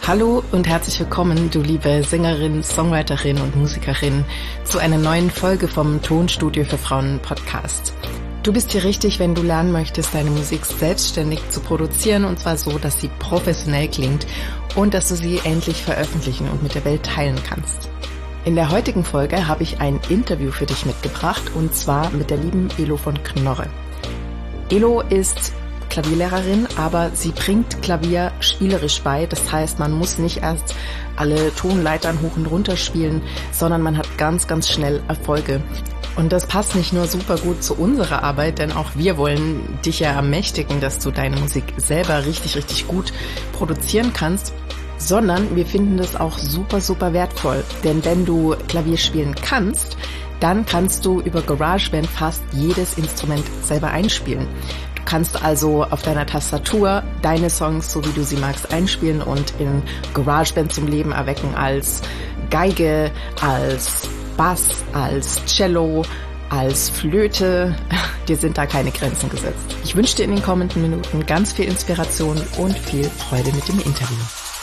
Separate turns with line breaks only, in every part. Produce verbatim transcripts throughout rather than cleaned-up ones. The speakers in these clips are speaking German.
Hallo und herzlich willkommen, du liebe Sängerin, Songwriterin und Musikerin, zu einer neuen Folge vom Tonstudio für Frauen Podcast. Du bist hier richtig, wenn du lernen möchtest, deine Musik selbstständig zu produzieren, und zwar so, dass sie professionell klingt und dass du sie endlich veröffentlichen und mit der Welt teilen kannst. In der heutigen Folge habe ich ein Interview für dich mitgebracht, und zwar mit der lieben Elo von Knorre. Elo ist Klavierlehrerin, aber sie bringt Klavier spielerisch bei. Das heißt, man muss nicht erst alle Tonleitern hoch und runter spielen, sondern man hat ganz, ganz schnell Erfolge. Und das passt nicht nur super gut zu unserer Arbeit, denn auch wir wollen dich ja ermächtigen, dass du deine Musik selber richtig, richtig gut produzieren kannst, sondern wir finden das auch super, super wertvoll. Denn wenn du Klavier spielen kannst, dann kannst du über GarageBand fast jedes Instrument selber einspielen. Du kannst also auf deiner Tastatur deine Songs, so wie du sie magst, einspielen und in GarageBand zum Leben erwecken als Geige, als Bass, als Cello, als Flöte. Dir sind da keine Grenzen gesetzt. Ich wünsche dir in den kommenden Minuten ganz viel Inspiration und viel Freude mit dem Interview.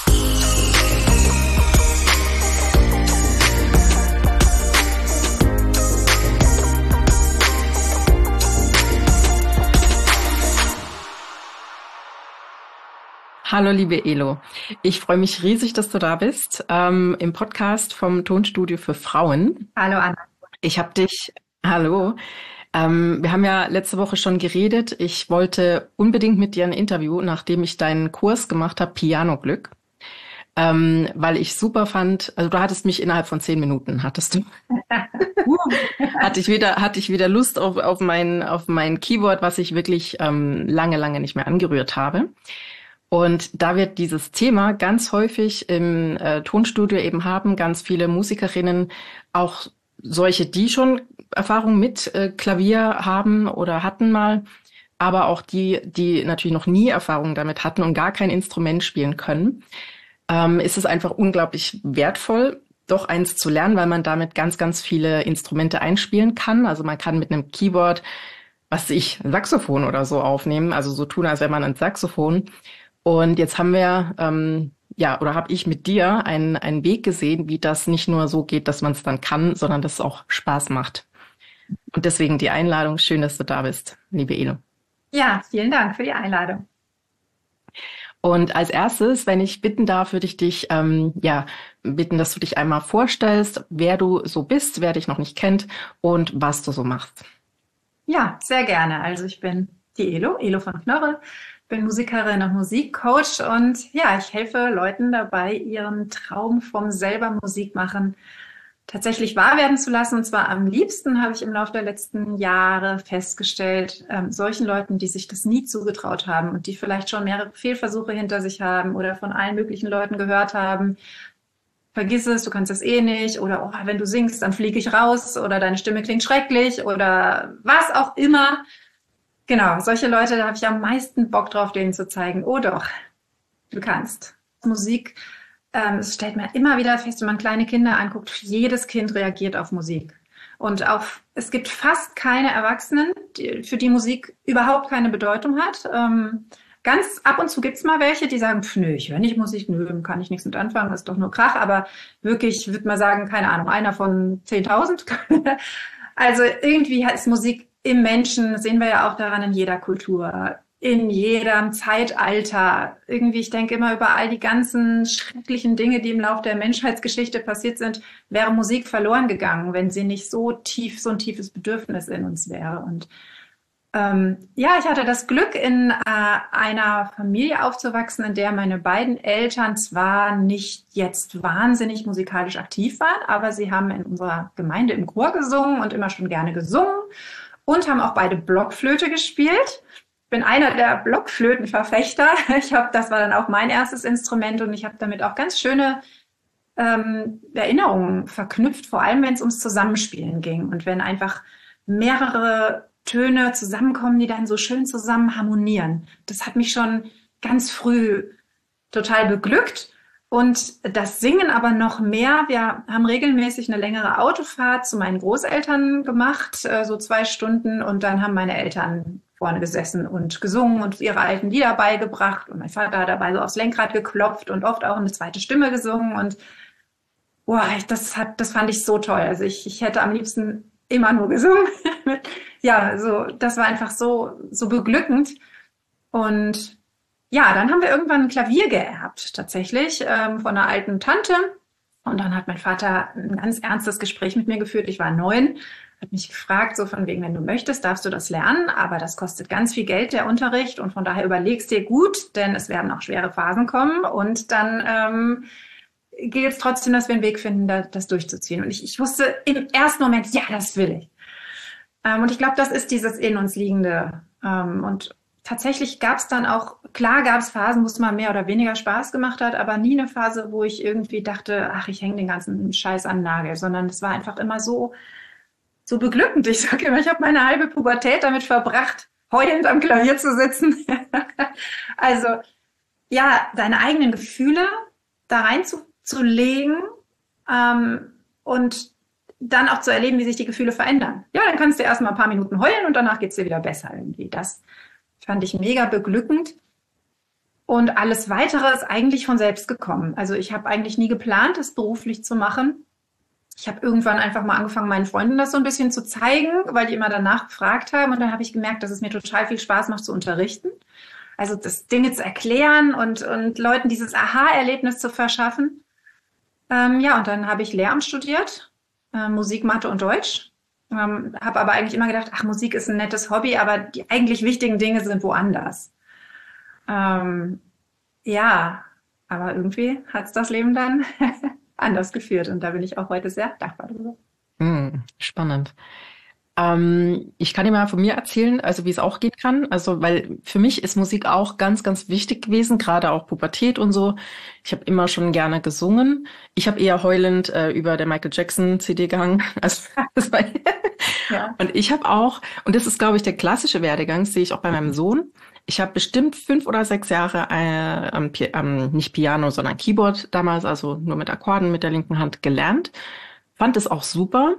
Hallo liebe Elo, ich freue mich riesig, dass du da bist, ähm, im Podcast vom Tonstudio für Frauen.
Hallo Anna.
Ich habe dich, hallo, ähm, wir haben ja letzte Woche schon geredet. Ich wollte unbedingt mit dir ein Interview, nachdem ich deinen Kurs gemacht habe, Piano-Glück, ähm, weil ich super fand, also du hattest mich innerhalb von zehn Minuten, hattest du, hatte ich wieder, hatte ich wieder Lust auf, auf mein, auf mein Keyboard, was ich wirklich ähm, lange, lange nicht mehr angerührt habe. Und da wir dieses Thema ganz häufig im äh, Tonstudio eben haben, ganz viele Musikerinnen, auch solche, die schon Erfahrung mit äh, Klavier haben oder hatten mal, aber auch die, die natürlich noch nie Erfahrung damit hatten und gar kein Instrument spielen können, ähm, ist es einfach unglaublich wertvoll, doch eins zu lernen, weil man damit ganz, ganz viele Instrumente einspielen kann. Also man kann mit einem Keyboard, was ich, Saxophon oder so aufnehmen, also so tun, als wäre man ein Saxophon. Und jetzt haben wir, ähm, ja, oder habe ich mit dir einen, einen Weg gesehen, wie das nicht nur so geht, dass man es dann kann, sondern dass es auch Spaß macht. Und deswegen die Einladung. Schön, dass du da bist, liebe Elo.
Ja, vielen Dank für die Einladung.
Und als erstes, wenn ich bitten darf, würde ich dich, ähm, ja, bitten, dass du dich einmal vorstellst, wer du so bist, wer dich noch nicht kennt und was du so machst.
Ja, sehr gerne. Also ich bin die Elo, Elo von Knorre. Bin Musikerin und Musikcoach, und ja, ich helfe Leuten dabei, ihren Traum vom selber Musik machen tatsächlich wahr werden zu lassen. Und zwar am liebsten, habe ich im Laufe der letzten Jahre festgestellt, ähm, solchen Leuten, die sich das nie zugetraut haben und die vielleicht schon mehrere Fehlversuche hinter sich haben oder von allen möglichen Leuten gehört haben: Vergiss es, du kannst das eh nicht, oder oh, wenn du singst, dann fliege ich raus, oder deine Stimme klingt schrecklich, oder was auch immer. Genau, solche Leute, da habe ich am meisten Bock drauf, denen zu zeigen: oh doch, du kannst. Musik, ähm, es stellt man immer wieder fest, wenn man kleine Kinder anguckt, jedes Kind reagiert auf Musik. Und auf, es gibt fast keine Erwachsenen, die, für die Musik überhaupt keine Bedeutung hat. Ähm, ganz ab und zu gibt's mal welche, die sagen: pf, nö, ich höre nicht Musik, nö, kann ich nichts mit anfangen, das ist doch nur Krach. Aber wirklich, würde man sagen, keine Ahnung, einer von zehntausend. Also irgendwie ist Musik im Menschen, sehen wir ja auch daran, in jeder Kultur, in jedem Zeitalter. Irgendwie, ich denke immer, über all die ganzen schrecklichen Dinge, die im Laufe der Menschheitsgeschichte passiert sind, wäre Musik verloren gegangen, wenn sie nicht so tief, so ein tiefes Bedürfnis in uns wäre. Und ähm, ja, ich hatte das Glück, in äh, einer Familie aufzuwachsen, in der meine beiden Eltern zwar nicht jetzt wahnsinnig musikalisch aktiv waren, aber sie haben in unserer Gemeinde im Chor gesungen und immer schon gerne gesungen. Und haben auch beide Blockflöte gespielt. Ich bin einer der Blockflötenverfechter. Ich habe, das war dann auch mein erstes Instrument, und ich habe damit auch ganz schöne ähm, Erinnerungen verknüpft, vor allem wenn es ums Zusammenspielen ging und wenn einfach mehrere Töne zusammenkommen, die dann so schön zusammen harmonieren. Das hat mich schon ganz früh total beglückt. Und das Singen aber noch mehr. Wir haben regelmäßig eine längere Autofahrt zu meinen Großeltern gemacht, so zwei Stunden. Und dann haben meine Eltern vorne gesessen und gesungen und ihre alten Lieder beigebracht. Und mein Vater hat dabei so aufs Lenkrad geklopft und oft auch eine zweite Stimme gesungen. Und boah, das hat, das fand ich so toll. Also ich, ich hätte am liebsten immer nur gesungen. Ja, so, das war einfach so, so beglückend. Und ja, dann haben wir irgendwann ein Klavier geerbt, tatsächlich, ähm, von einer alten Tante. Und dann hat mein Vater ein ganz ernstes Gespräch mit mir geführt. Ich war neun, hat mich gefragt, so von wegen, wenn du möchtest, darfst du das lernen, aber das kostet ganz viel Geld, der Unterricht. Und von daher überlegst dir gut, denn es werden auch schwere Phasen kommen. Und dann ähm, gilt es trotzdem, dass wir einen Weg finden, da, das durchzuziehen. Und ich, ich wusste im ersten Moment, ja, das will ich. Ähm, und ich glaube, das ist dieses in uns liegende. Ähm, und tatsächlich gab es dann auch, klar gab es Phasen, wo es mal mehr oder weniger Spaß gemacht hat, aber nie eine Phase, wo ich irgendwie dachte, ach, ich hänge den ganzen Scheiß an den Nagel, sondern es war einfach immer so, so beglückend. Ich sage immer, ich habe meine halbe Pubertät damit verbracht, heulend am Klavier zu sitzen. Also ja, deine eigenen Gefühle da reinzulegen ähm, und dann auch zu erleben, wie sich die Gefühle verändern. Ja, dann kannst du erst mal ein paar Minuten heulen und danach geht's dir wieder besser irgendwie. Das fand ich mega beglückend. Und alles Weitere ist eigentlich von selbst gekommen. Also ich habe eigentlich nie geplant, das beruflich zu machen. Ich habe irgendwann einfach mal angefangen, meinen Freunden das so ein bisschen zu zeigen, weil die immer danach gefragt haben. Und dann habe ich gemerkt, dass es mir total viel Spaß macht zu unterrichten. Also das Dinge zu erklären und, und Leuten dieses Aha-Erlebnis zu verschaffen. Ähm, ja, und dann habe ich Lehramt studiert, äh, Musik, Mathe und Deutsch. Ähm, habe aber eigentlich immer gedacht, ach, Musik ist ein nettes Hobby, aber die eigentlich wichtigen Dinge sind woanders. Ähm, ja, aber irgendwie hat es das Leben dann anders geführt und da bin ich auch heute sehr dankbar drüber.
Hm, spannend. Ähm, ich kann dir mal von mir erzählen, also wie es auch gehen kann. Also, weil für mich ist Musik auch ganz, ganz wichtig gewesen, gerade auch Pubertät und so. Ich habe immer schon gerne gesungen. Ich habe eher heulend äh, über der Michael Jackson C D gehangen. Also, das war ja. Und ich habe auch, und das ist, glaube ich, der klassische Werdegang, das sehe ich auch bei meinem Sohn. Ich habe bestimmt fünf oder sechs Jahre äh, am, am nicht Piano, sondern Keyboard damals, also nur mit Akkorden mit der linken Hand gelernt. Fand es auch super.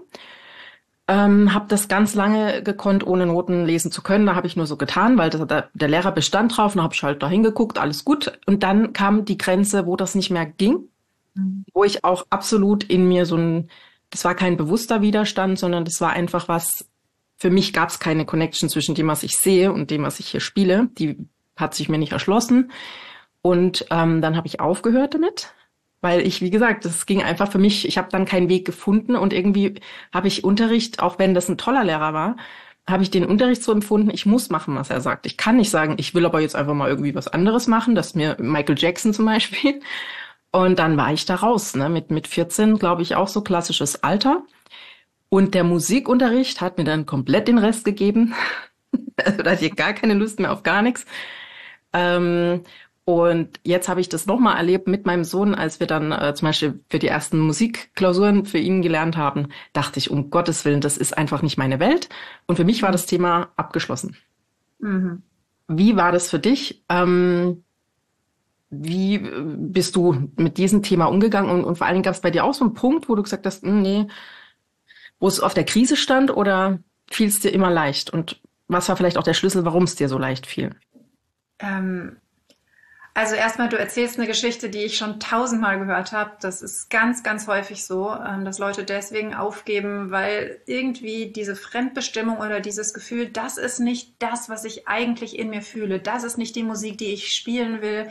Ähm, habe das ganz lange gekonnt, ohne Noten lesen zu können. Da habe ich nur so getan, weil das, der, der Lehrer bestand drauf. Dann habe ich halt da hingeguckt, alles gut. Und dann kam die Grenze, wo das nicht mehr ging, mhm. wo ich auch absolut in mir so ein, das war kein bewusster Widerstand, sondern das war einfach was, für mich gab es keine Connection zwischen dem, was ich sehe und dem, was ich hier spiele. Die hat sich mir nicht erschlossen. Und ähm, dann habe ich aufgehört damit. Weil ich, wie gesagt, das ging einfach für mich, ich habe dann keinen Weg gefunden und irgendwie habe ich Unterricht, auch wenn das ein toller Lehrer war, habe ich den Unterricht so empfunden, ich muss machen, was er sagt. Ich kann nicht sagen, ich will aber jetzt einfach mal irgendwie was anderes machen, das ist mir Michael Jackson zum Beispiel. Und dann war ich da raus, ne, mit mit vierzehn, glaube ich, auch so klassisches Alter. Und der Musikunterricht hat mir dann komplett den Rest gegeben. Also da hatte ich gar keine Lust mehr auf gar nichts. Ähm, Und jetzt habe ich das nochmal erlebt mit meinem Sohn, als wir dann äh, zum Beispiel für die ersten Musikklausuren für ihn gelernt haben, dachte ich, um Gottes Willen, das ist einfach nicht meine Welt. Und für mich war das Thema abgeschlossen. Mhm. Wie war das für dich? Ähm, wie bist du mit diesem Thema umgegangen? Und, und vor allen Dingen gab es bei dir auch so einen Punkt, wo du gesagt hast, nee, wo es auf der Krise stand oder fiel es dir immer leicht? Und was war vielleicht auch der Schlüssel, warum es dir so leicht fiel?
Ähm Also erstmal, du erzählst eine Geschichte, die ich schon tausendmal gehört habe. Das ist ganz, ganz häufig so, dass Leute deswegen aufgeben, weil irgendwie diese Fremdbestimmung oder dieses Gefühl, das ist nicht das, was ich eigentlich in mir fühle. Das ist nicht die Musik, die ich spielen will,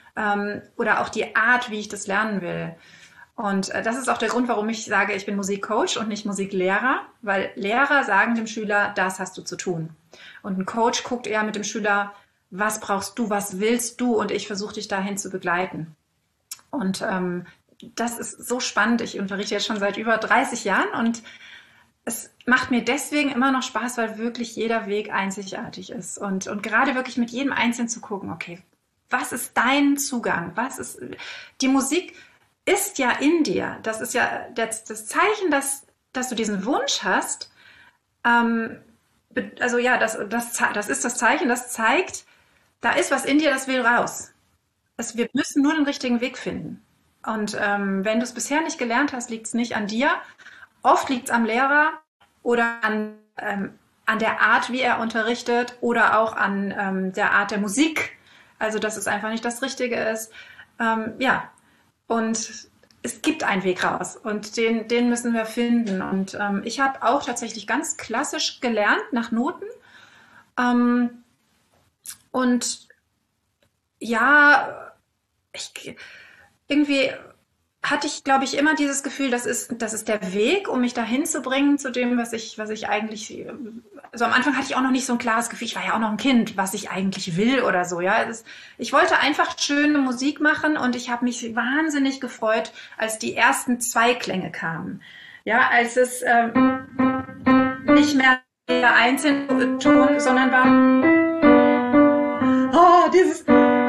oder auch die Art, wie ich das lernen will. Und das ist auch der Grund, warum ich sage, ich bin Musikcoach und nicht Musiklehrer, weil Lehrer sagen dem Schüler, das hast du zu tun. Und ein Coach guckt eher mit dem Schüler, was brauchst du, was willst du? Und ich versuche dich dahin zu begleiten. Und ähm, das ist so spannend. Ich unterrichte jetzt schon seit über dreißig Jahren und es macht mir deswegen immer noch Spaß, weil wirklich jeder Weg einzigartig ist. Und, und gerade wirklich mit jedem Einzelnen zu gucken, okay, was ist dein Zugang? Was ist, die Musik ist ja in dir. Das ist ja das, das Zeichen, dass, dass du diesen Wunsch hast. Ähm, also ja, das, das, das ist das Zeichen, das zeigt, da ist was in dir, das will raus. Also wir müssen nur den richtigen Weg finden. Und ähm, wenn du es bisher nicht gelernt hast, liegt es nicht an dir. Oft liegt es am Lehrer oder an, ähm, an der Art, wie er unterrichtet oder auch an ähm, der Art der Musik. Also, dass es einfach nicht das Richtige ist. Ähm, ja, und es gibt einen Weg raus und den, den müssen wir finden. Und ähm, ich habe auch tatsächlich ganz klassisch gelernt nach Noten. Ähm, und ja, ich, irgendwie hatte ich, glaube ich, immer dieses Gefühl, das ist, das ist der Weg, um mich dahin zu bringen zu dem, was ich, was ich eigentlich, also am Anfang hatte ich auch noch nicht so ein klares Gefühl, ich war ja auch noch ein Kind, was ich eigentlich will oder so, ja. Das, ich wollte einfach schöne Musik machen und ich habe mich wahnsinnig gefreut, als die ersten Zweiklänge kamen. Ja, als es ähm, nicht mehr der einzelne Ton, sondern war, oh, dieses,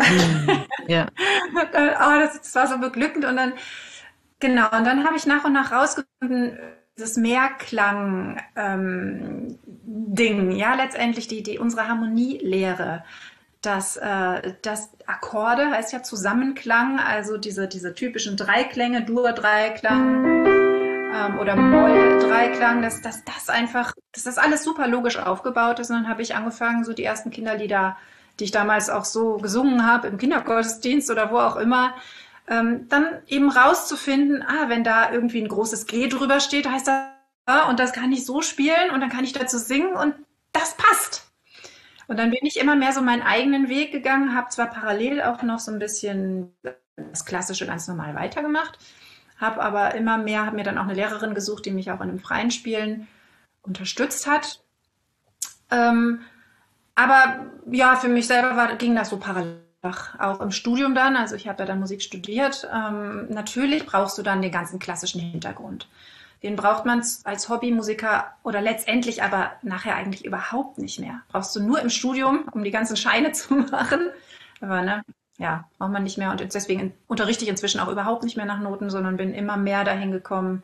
ja. Oh, das, das war so beglückend und dann, genau, und dann habe ich nach und nach rausgefunden, dieses Mehrklang ähm, Ding, ja, letztendlich die, die unsere Harmonielehre, dass, äh, dass Akkorde heißt ja Zusammenklang, also diese, diese typischen Dreiklänge, Dur-Dreiklang ähm, oder Moll-Dreiklang, dass, dass das einfach, dass das alles super logisch aufgebaut ist. Und dann habe ich angefangen, so die ersten Kinderlieder, die ich damals auch so gesungen habe, im Kindergottesdienst oder wo auch immer, ähm, dann eben rauszufinden, ah, wenn da irgendwie ein großes G drüber steht, heißt das, ja, und das kann ich so spielen und dann kann ich dazu singen und das passt. Und dann bin ich immer mehr so meinen eigenen Weg gegangen, habe zwar parallel auch noch so ein bisschen das Klassische ganz normal weitergemacht, habe aber immer mehr, habe mir dann auch eine Lehrerin gesucht, die mich auch in dem freien Spielen unterstützt hat. Ähm, Aber ja, für mich selber war, ging das so parallel, auch im Studium dann. Also ich habe ja dann Musik studiert. Ähm, natürlich brauchst du dann den ganzen klassischen Hintergrund. Den braucht man als Hobbymusiker oder letztendlich aber nachher eigentlich überhaupt nicht mehr. Brauchst du nur im Studium, um die ganzen Scheine zu machen. Aber ne, ja, braucht man nicht mehr. Und deswegen unterrichte ich inzwischen auch überhaupt nicht mehr nach Noten, sondern bin immer mehr dahin gekommen,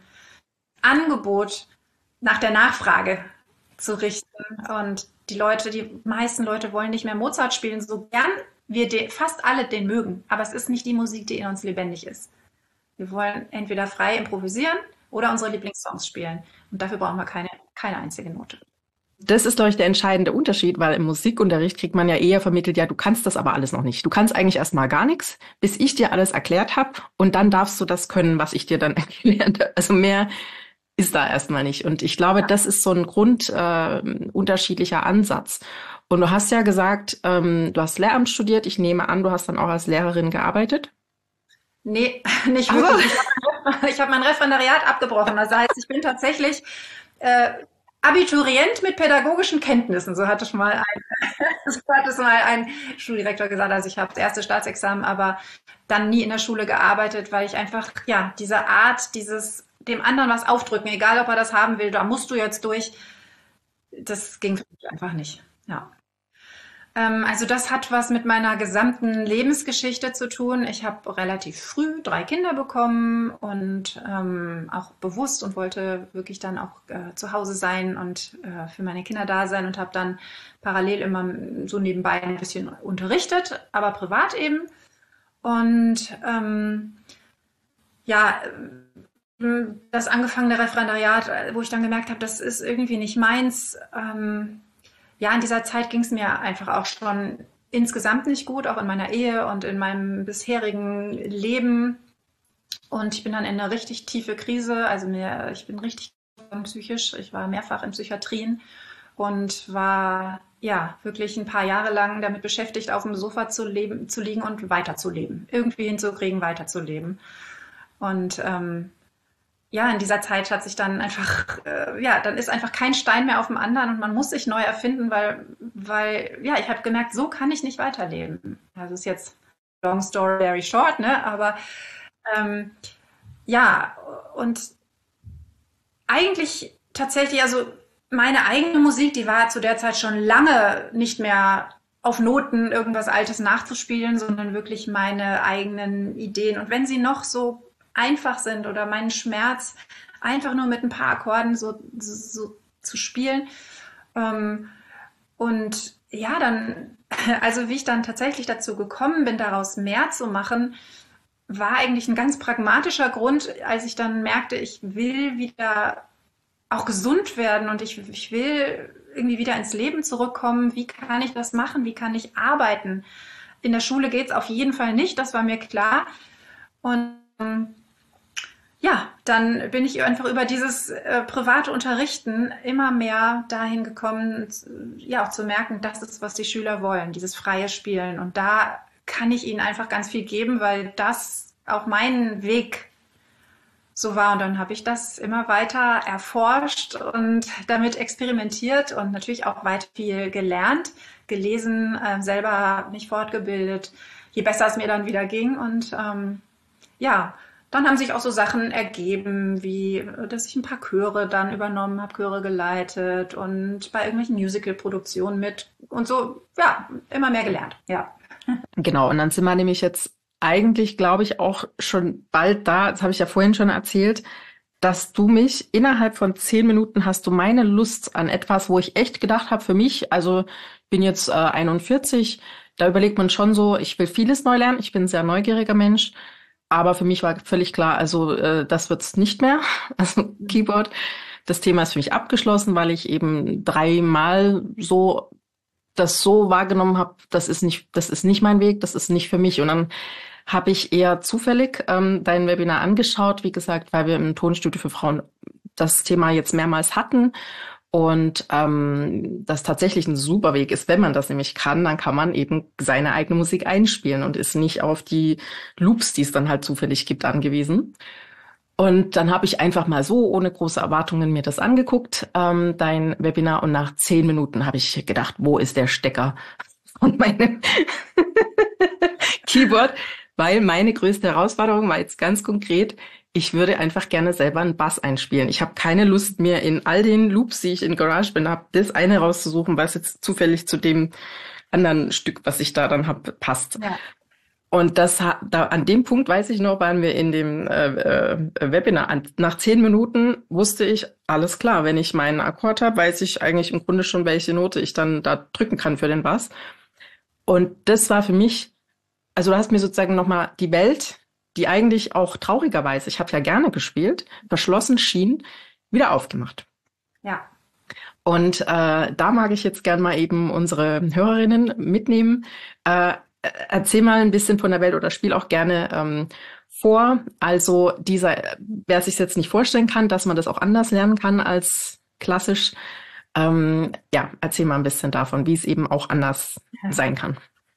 Angebot nach der Nachfrage zu richten. Und die Leute, die meisten Leute wollen nicht mehr Mozart spielen, so gern wir den, fast alle den mögen. Aber es ist nicht die Musik, die in uns lebendig ist. Wir wollen entweder frei improvisieren oder unsere Lieblingssongs spielen. Und dafür brauchen wir keine, keine einzige Note.
Das ist, glaube ich, der entscheidende Unterschied, weil im Musikunterricht kriegt man ja eher vermittelt, ja, du kannst das aber alles noch nicht. Du kannst eigentlich erstmal gar nichts, bis ich dir alles erklärt habe und dann darfst du das können, was ich dir dann erklärt habe. Also mehr ist da erstmal nicht. Und ich glaube, das ist so ein grund äh, unterschiedlicher Ansatz. Und du hast ja gesagt, ähm, du hast Lehramt studiert. Ich nehme an, du hast dann auch als Lehrerin gearbeitet?
Nee, nicht wirklich. Also. Ich habe mein Referendariat abgebrochen. Das heißt, ich bin tatsächlich äh, Abiturient mit pädagogischen Kenntnissen. So hat es mal ein, so hat es mal ein Schuldirektor gesagt. Also ich habe das erste Staatsexamen, aber dann nie in der Schule gearbeitet, weil ich einfach, ja, diese Art, dieses dem anderen was aufdrücken, egal ob er das haben will, da musst du jetzt durch, das ging für mich einfach nicht. Ja. Ähm, also das hat was mit meiner gesamten Lebensgeschichte zu tun. Ich habe relativ früh drei Kinder bekommen und ähm, auch bewusst und wollte wirklich dann auch äh, zu Hause sein und äh, für meine Kinder da sein und habe dann parallel immer so nebenbei ein bisschen unterrichtet, aber privat eben. Und ähm, ja, das angefangene Referendariat, wo ich dann gemerkt habe, das ist irgendwie nicht meins. Ähm, ja, in dieser Zeit ging es mir einfach auch schon insgesamt nicht gut, auch in meiner Ehe und in meinem bisherigen Leben. Und ich bin dann in eine richtig tiefe Krise, also mir, ich bin richtig psychisch, ich war mehrfach in Psychiatrien und war ja wirklich ein paar Jahre lang damit beschäftigt, auf dem Sofa zu leben, zu liegen und weiterzuleben, irgendwie hinzukriegen, weiterzuleben. Und ähm, ja, in dieser Zeit hat sich dann einfach, äh, ja, dann ist einfach kein Stein mehr auf dem anderen und man muss sich neu erfinden, weil, weil, ja, ich habe gemerkt, so kann ich nicht weiterleben. Das ist jetzt long story very short, ne, aber ähm, ja, und eigentlich tatsächlich, also meine eigene Musik, die war zu der Zeit schon lange nicht mehr auf Noten irgendwas Altes nachzuspielen, sondern wirklich meine eigenen Ideen. Und wenn sie noch so einfach sind oder meinen Schmerz einfach nur mit ein paar Akkorden so, so, so zu spielen. Ähm, und ja, dann, also wie ich dann tatsächlich dazu gekommen bin, daraus mehr zu machen, war eigentlich ein ganz pragmatischer Grund, als ich dann merkte, ich will wieder auch gesund werden und ich, ich will irgendwie wieder ins Leben zurückkommen. Wie kann ich das machen? Wie kann ich arbeiten? In der Schule geht es auf jeden Fall nicht, das war mir klar. Und ja, dann bin ich einfach über dieses äh, private Unterrichten immer mehr dahin gekommen, ja, auch zu merken, das ist, was die Schüler wollen, dieses freie Spielen. Und da kann ich ihnen einfach ganz viel geben, weil das auch mein Weg so war. Und dann habe ich das immer weiter erforscht und damit experimentiert und natürlich auch weit viel gelernt, gelesen, äh, selber mich fortgebildet, je besser es mir dann wieder ging. Und ähm, ja, dann haben sich auch so Sachen ergeben, wie dass ich ein paar Chöre dann übernommen habe, Chöre geleitet und bei irgendwelchen Musical-Produktionen mit und so, ja, immer mehr gelernt, ja.
Genau, und dann sind wir nämlich jetzt eigentlich, glaube ich, auch schon bald da, das habe ich ja vorhin schon erzählt, dass du mich innerhalb von zehn Minuten hast du meine Lust an etwas, wo ich echt gedacht habe für mich, also ich bin jetzt äh, einundvierzig, da überlegt man schon so, ich will vieles neu lernen, ich bin ein sehr neugieriger Mensch, aber für mich war völlig klar, also äh, das wird's nicht mehr, also Keyboard. Das Thema ist für mich abgeschlossen, weil ich eben dreimal so das so wahrgenommen habe, das ist nicht, das ist nicht mein Weg, das ist nicht für mich. Und dann habe ich eher zufällig ähm, dein Webinar angeschaut, wie gesagt, weil wir im Tonstudio für Frauen das Thema jetzt mehrmals hatten. Und ähm, das tatsächlich ein super Weg ist, wenn man das nämlich kann, dann kann man eben seine eigene Musik einspielen und ist nicht auf die Loops, die es dann halt zufällig gibt, angewiesen. Und dann habe ich einfach mal so, ohne große Erwartungen, mir das angeguckt, ähm, dein Webinar. Und nach zehn Minuten habe ich gedacht, wo ist der Stecker von meinem Keyboard? Weil meine größte Herausforderung war jetzt ganz konkret, ich würde einfach gerne selber einen Bass einspielen. Ich habe keine Lust mehr in all den Loops, die ich in GarageBand habe, das eine rauszusuchen, was jetzt zufällig zu dem anderen Stück, was ich da dann habe, passt. Ja. Und das da an dem Punkt, weiß ich noch, waren wir in dem äh, äh, Webinar. Nach zehn Minuten wusste ich, alles klar, wenn ich meinen Akkord habe, weiß ich eigentlich im Grunde schon, welche Note ich dann da drücken kann für den Bass. Und das war für mich, also du hast mir sozusagen nochmal die Welt, die eigentlich auch traurigerweise, ich habe ja gerne gespielt, verschlossen schien, wieder aufgemacht.
Ja.
Und äh, da mag ich jetzt gern mal eben unsere Hörerinnen mitnehmen. Äh, erzähl mal ein bisschen von der Welt oder spiel auch gerne ähm, vor. Also dieser, wer sich jetzt nicht vorstellen kann, dass man das auch anders lernen kann als klassisch, ähm, ja, erzähl mal ein bisschen davon, wie es eben auch anders ja. sein kann.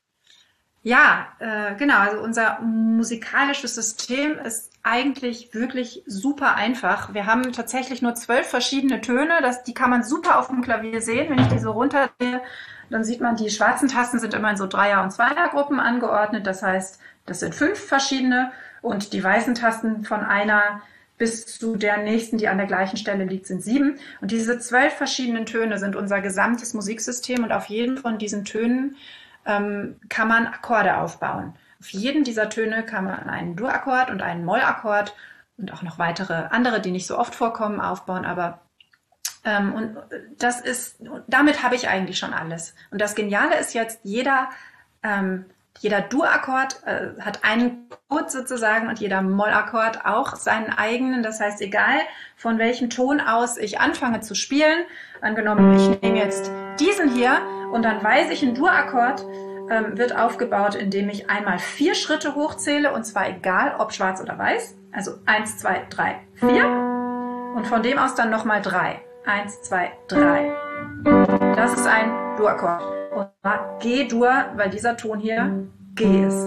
Ja, äh, genau. Also unser musikalisches System ist eigentlich wirklich super einfach. Wir haben tatsächlich nur zwölf verschiedene Töne. Das, die kann man super auf dem Klavier sehen. Wenn ich die so runterdrehe, dann sieht man, die schwarzen Tasten sind immer in so Dreier- und Zweiergruppen angeordnet. Das heißt, das sind fünf verschiedene und die weißen Tasten von einer bis zu der nächsten, die an der gleichen Stelle liegt, sind sieben. Und diese zwölf verschiedenen Töne sind unser gesamtes Musiksystem und auf jedem von diesen Tönen ähm, kann man Akkorde aufbauen. Auf jeden dieser Töne kann man einen Dur-Akkord und einen Moll-Akkord und auch noch weitere andere, die nicht so oft vorkommen, aufbauen, aber ähm, und das ist, damit habe ich eigentlich schon alles. Und das Geniale ist jetzt, jeder ähm, Jeder Dur-Akkord äh, hat einen Code sozusagen und jeder Moll-Akkord auch seinen eigenen. Das heißt, egal von welchem Ton aus ich anfange zu spielen, angenommen, ich nehme jetzt diesen hier und dann weiß ich, ein Dur-Akkord ähm, wird aufgebaut, indem ich einmal vier Schritte hochzähle und zwar egal, ob schwarz oder weiß. Also eins, zwei, drei, vier und von dem aus dann nochmal drei. Eins, zwei, drei. Das ist ein Dur-Akkord. Und zwar G-Dur, weil dieser Ton hier G ist.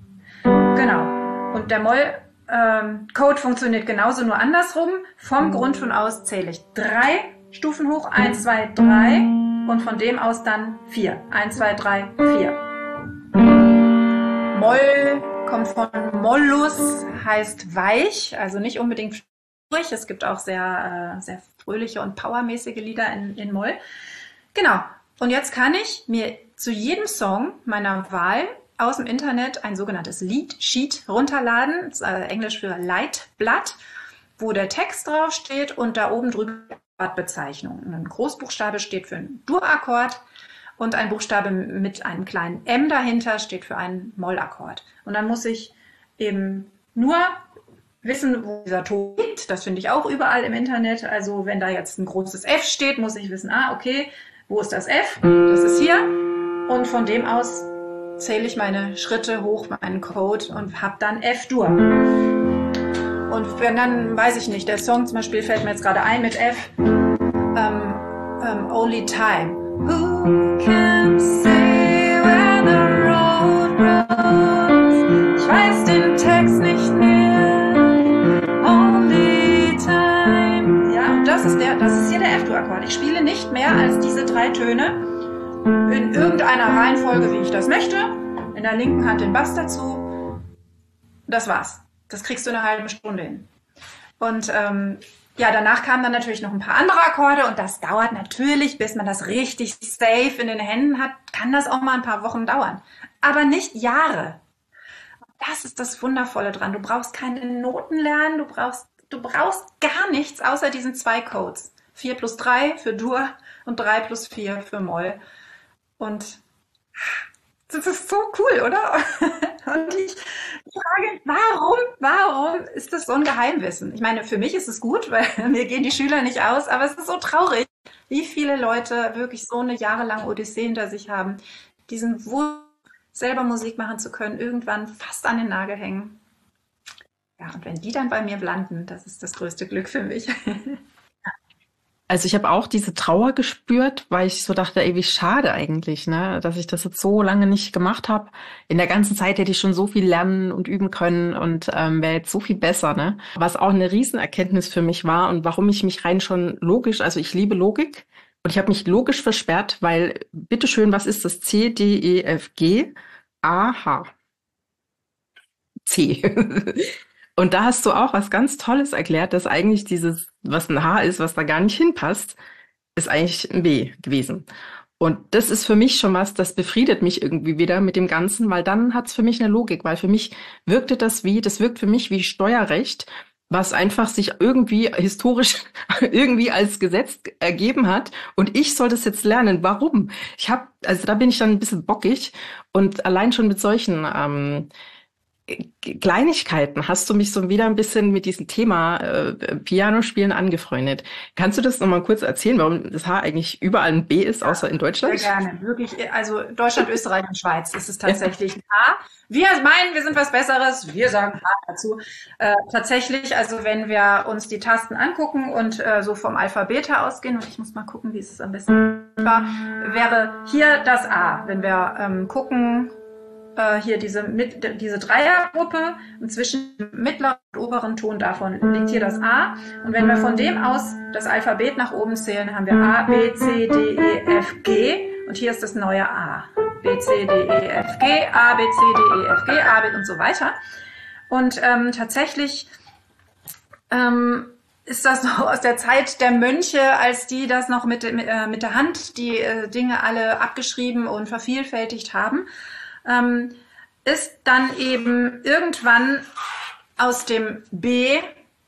Genau. Und der Moll-Code ähm, funktioniert genauso, nur andersrum. Vom Grundton aus zähle ich drei Stufen hoch. Eins, zwei, drei. Und von dem aus dann vier. Eins, zwei, drei, vier. Moll kommt von Mollus, heißt weich, also nicht unbedingt ruhig. Es gibt auch sehr, äh, sehr fröhliche und powermäßige Lieder in, in Moll. Genau. Und jetzt kann ich mir zu jedem Song meiner Wahl aus dem Internet ein sogenanntes Lead-Sheet runterladen, das ist äh, Englisch für Leitblatt, wo der Text draufsteht und da oben drüber Akkordbezeichnung. Ein Großbuchstabe steht für einen Dur-Akkord und ein Buchstabe mit einem kleinen M dahinter steht für einen Moll-Akkord. Und dann muss ich eben nur wissen, wo dieser Ton liegt. Das finde ich auch überall im Internet. Also wenn da jetzt ein großes F steht, muss ich wissen, ah, okay, wo ist das F? Das ist hier. Und von dem aus zähle ich meine Schritte hoch, meinen Code und habe dann F-Dur. Und wenn dann, weiß ich nicht, der Song zum Beispiel fällt mir jetzt gerade ein mit F, ähm, ähm, Only Time. Who can say where the road runs? Ich weiß den Text nicht mehr. Only Time. Ja, und das ist der, das ist hier der F-Dur-Akkord. Ich spiele nicht mehr als diese drei Töne in irgendeiner Reihenfolge, wie ich das möchte. In der linken Hand den Bass dazu. Das war's. Das kriegst du in einer halben Stunde hin. Und ähm, ja, danach kamen dann natürlich noch ein paar andere Akkorde und das dauert natürlich, bis man das richtig safe in den Händen hat, kann das auch mal ein paar Wochen dauern. Aber nicht Jahre. Das ist das Wundervolle dran. Du brauchst keine Noten lernen, du brauchst, du brauchst gar nichts außer diesen zwei Codes. vier plus drei für Dur und drei plus vier für Moll. Und das ist so cool, oder? Und ich frage, warum, warum ist das so ein Geheimwissen? Ich meine, für mich ist es gut, weil mir gehen die Schüler nicht aus, aber es ist so traurig, wie viele Leute wirklich so eine jahrelange Odyssee hinter sich haben, diesen Wunsch, selber Musik machen zu können, irgendwann fast an den Nagel hängen. Ja, und wenn die dann bei mir landen, das ist das größte Glück für mich.
Also ich habe auch diese Trauer gespürt, weil ich so dachte, ey, wie schade eigentlich, ne, dass ich das jetzt so lange nicht gemacht habe. In der ganzen Zeit hätte ich schon so viel lernen und üben können und ähm, wäre jetzt so viel besser, ne. Was auch eine Riesenerkenntnis für mich war und warum ich mich rein schon logisch, also ich liebe Logik und ich habe mich logisch versperrt, weil, bitteschön, was ist das? C, D, E, F, G, A, H. C. Und da hast du auch was ganz Tolles erklärt, dass eigentlich dieses, was ein H ist, was da gar nicht hinpasst, ist eigentlich ein B gewesen. Und das ist für mich schon was, das befriedet mich irgendwie wieder mit dem Ganzen, weil dann hat's für mich eine Logik, weil für mich wirkte das wie, das wirkt für mich wie Steuerrecht, was einfach sich irgendwie historisch irgendwie als Gesetz ergeben hat und ich soll das jetzt lernen. Warum? Ich habe, also da bin ich dann ein bisschen bockig und allein schon mit solchen ähm, Kleinigkeiten hast du mich so wieder ein bisschen mit diesem Thema äh, Pianospielen angefreundet. Kannst du das nochmal kurz erzählen, warum das H eigentlich überall ein B ist, außer in Deutschland?
Sehr gerne, wirklich. Also Deutschland, Österreich und Schweiz ist es tatsächlich ein H. Wir meinen, wir sind was Besseres, wir sagen H dazu. Äh, tatsächlich, also wenn wir uns die Tasten angucken und äh, so vom Alphabet her ausgehen, und ich muss mal gucken, wie es am besten war, wäre hier das A. Wenn wir ähm, gucken, hier diese, mit, diese Dreiergruppe und zwischen dem mittleren und oberen Ton davon liegt hier das A. Und wenn wir von dem aus das Alphabet nach oben zählen, haben wir A, B, C, D, E, F, G. Und hier ist das neue A. B, C, D, E, F, G, A, B, C, D, E, F, G, A, B und so weiter. Und ähm, tatsächlich ähm, ist das noch aus der Zeit der Mönche, als die das noch mit, mit, äh, mit der Hand die äh, Dinge alle abgeschrieben und vervielfältigt haben. Ähm, ist dann eben irgendwann aus dem B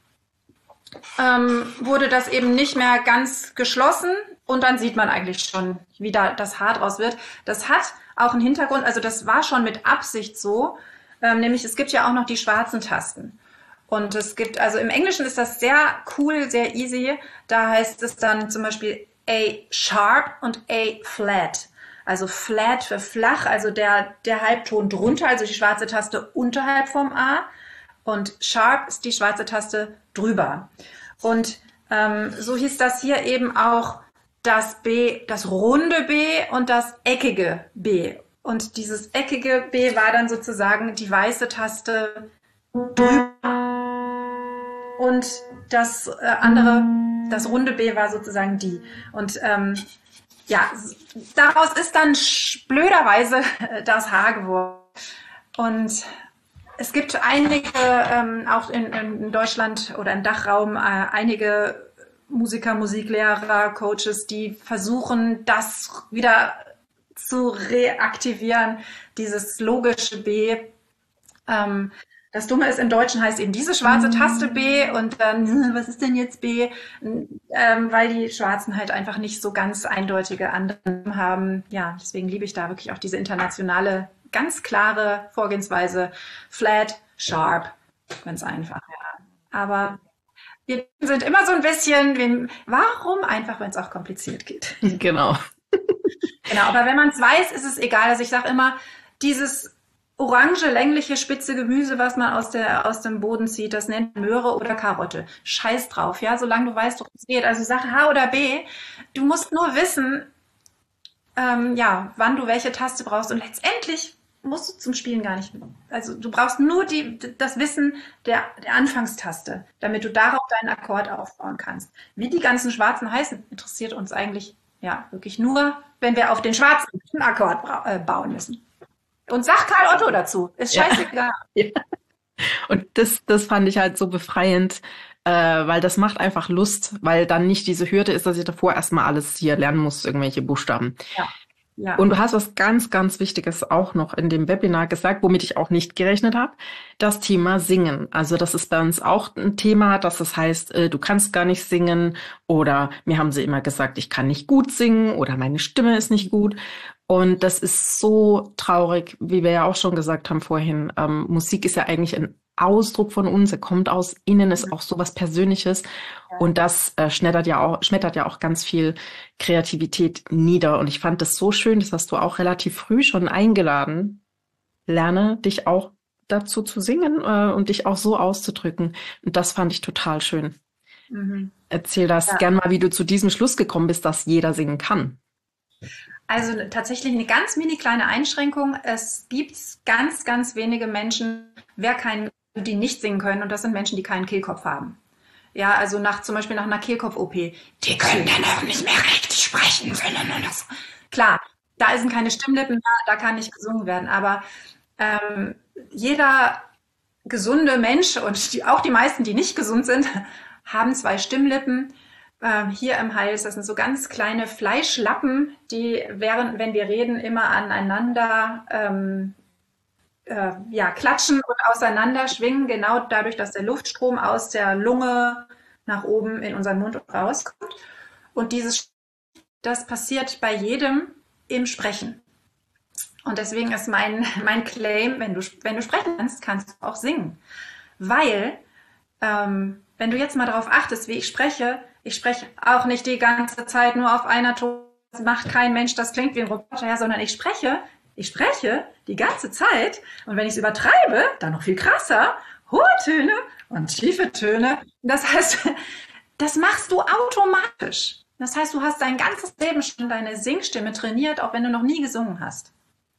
ähm, wurde das eben nicht mehr ganz geschlossen und dann sieht man eigentlich schon, wie da das H draus wird. Das hat auch einen Hintergrund, also das war schon mit Absicht so, ähm, nämlich es gibt ja auch noch die schwarzen Tasten. Und es gibt, also im Englischen ist das sehr cool, sehr easy. Da heißt es dann zum Beispiel A sharp und A flat. Also flat für flach, also der, der Halbton drunter, also die schwarze Taste unterhalb vom A. Und sharp ist die schwarze Taste drüber. Und ähm, so hieß das hier eben auch das B, das runde B und das eckige B. Und dieses eckige B war dann sozusagen die weiße Taste drüber. Und das äh, andere, das runde B war sozusagen die. Und ähm, ja, daraus ist dann blöderweise das H geworden. Und es gibt einige, ähm, auch in, in Deutschland oder im Dachraum, äh, einige Musiker, Musiklehrer, Coaches, die versuchen, das wieder zu reaktivieren, dieses logische B. Ähm, Das Dumme ist, im Deutschen heißt eben diese schwarze Taste B und dann, was ist denn jetzt B? Ähm, weil die Schwarzen halt einfach nicht so ganz eindeutige Annahmen haben. Ja, deswegen liebe ich da wirklich auch diese internationale, ganz klare Vorgehensweise. Flat, Sharp, Ganz einfach, ja. Aber wir sind immer so ein bisschen, wir, warum einfach, wenn es auch kompliziert geht?
Genau.
Genau, aber wenn man es weiß, ist es egal. Also ich sage immer, dieses orange, längliche, spitze Gemüse, was man aus der, aus dem Boden zieht, das nennt man Möhre oder Karotte. Scheiß drauf, ja, solange du weißt, worum es geht. Also Sache A oder B, du musst nur wissen, ähm, ja, wann du welche Taste brauchst. Und letztendlich musst du zum Spielen gar nicht. Also du brauchst nur die, das Wissen der, der Anfangstaste, damit du darauf deinen Akkord aufbauen kannst. Wie die ganzen Schwarzen heißen, interessiert uns eigentlich ja wirklich nur, wenn wir auf den schwarzen Akkord äh, bauen müssen. Und sag Karl Otto dazu, ist scheißegal.
Ja. Ja. Und das, das fand ich halt so befreiend, äh, weil das macht einfach Lust, weil dann nicht diese Hürde ist, dass ich davor erstmal alles hier lernen muss, irgendwelche Buchstaben.
Ja. Ja.
Und du hast was ganz, ganz Wichtiges auch noch in dem Webinar gesagt, womit ich auch nicht gerechnet habe, das Thema Singen. Also das ist bei uns auch ein Thema, dass es heißt, äh, du kannst gar nicht singen oder mir haben sie immer gesagt, ich kann nicht gut singen oder meine Stimme ist nicht gut. Und das ist so traurig, wie wir ja auch schon gesagt haben vorhin. Ähm, Musik ist ja eigentlich ein Ausdruck von uns, er kommt aus innen, ist auch so was Persönliches. Ja. Und das äh, schmettert ja auch, schmettert ja auch ganz viel Kreativität nieder. Und ich fand das so schön, das hast du auch relativ früh schon eingeladen. Lerne dich auch dazu zu singen äh, und dich auch so auszudrücken. Und das fand ich total schön. Mhm. Erzähl das ja. gern mal, wie du zu diesem Schluss gekommen bist, dass jeder singen kann.
Also tatsächlich eine ganz mini kleine Einschränkung. Es gibt ganz, ganz wenige Menschen, wer keinen, die nicht singen können. Und das sind Menschen, die keinen Kehlkopf haben. Ja, also nach, zum Beispiel nach einer Kehlkopf-O P. Die können dann auch nicht mehr richtig sprechen, sondern nur das. Klar, da sind keine Stimmlippen, da, da kann nicht gesungen werden. Aber ähm, jeder gesunde Mensch und die, auch die meisten, die nicht gesund sind, haben zwei Stimmlippen. Ähm, hier im Hals, das sind so ganz kleine Fleischlappen, die während, wenn wir reden, immer aneinander ähm, äh, ja, klatschen und auseinander schwingen, genau dadurch, dass der Luftstrom aus der Lunge nach oben in unseren Mund rauskommt. Und dieses, das passiert bei jedem im Sprechen. Und deswegen ist mein, mein Claim, wenn du, wenn du sprechen kannst, kannst du auch singen. Weil, ähm, wenn du jetzt mal darauf achtest, wie ich spreche, ich spreche auch nicht die ganze Zeit nur auf einer Ton, das macht kein Mensch, das klingt wie ein Roboter, ja, sondern ich spreche, ich spreche die ganze Zeit und wenn ich es übertreibe, dann noch viel krasser, hohe Töne und tiefe Töne. Das heißt, das machst du automatisch. Das heißt, du hast dein ganzes Leben schon deine Singstimme trainiert, auch wenn du noch nie gesungen hast.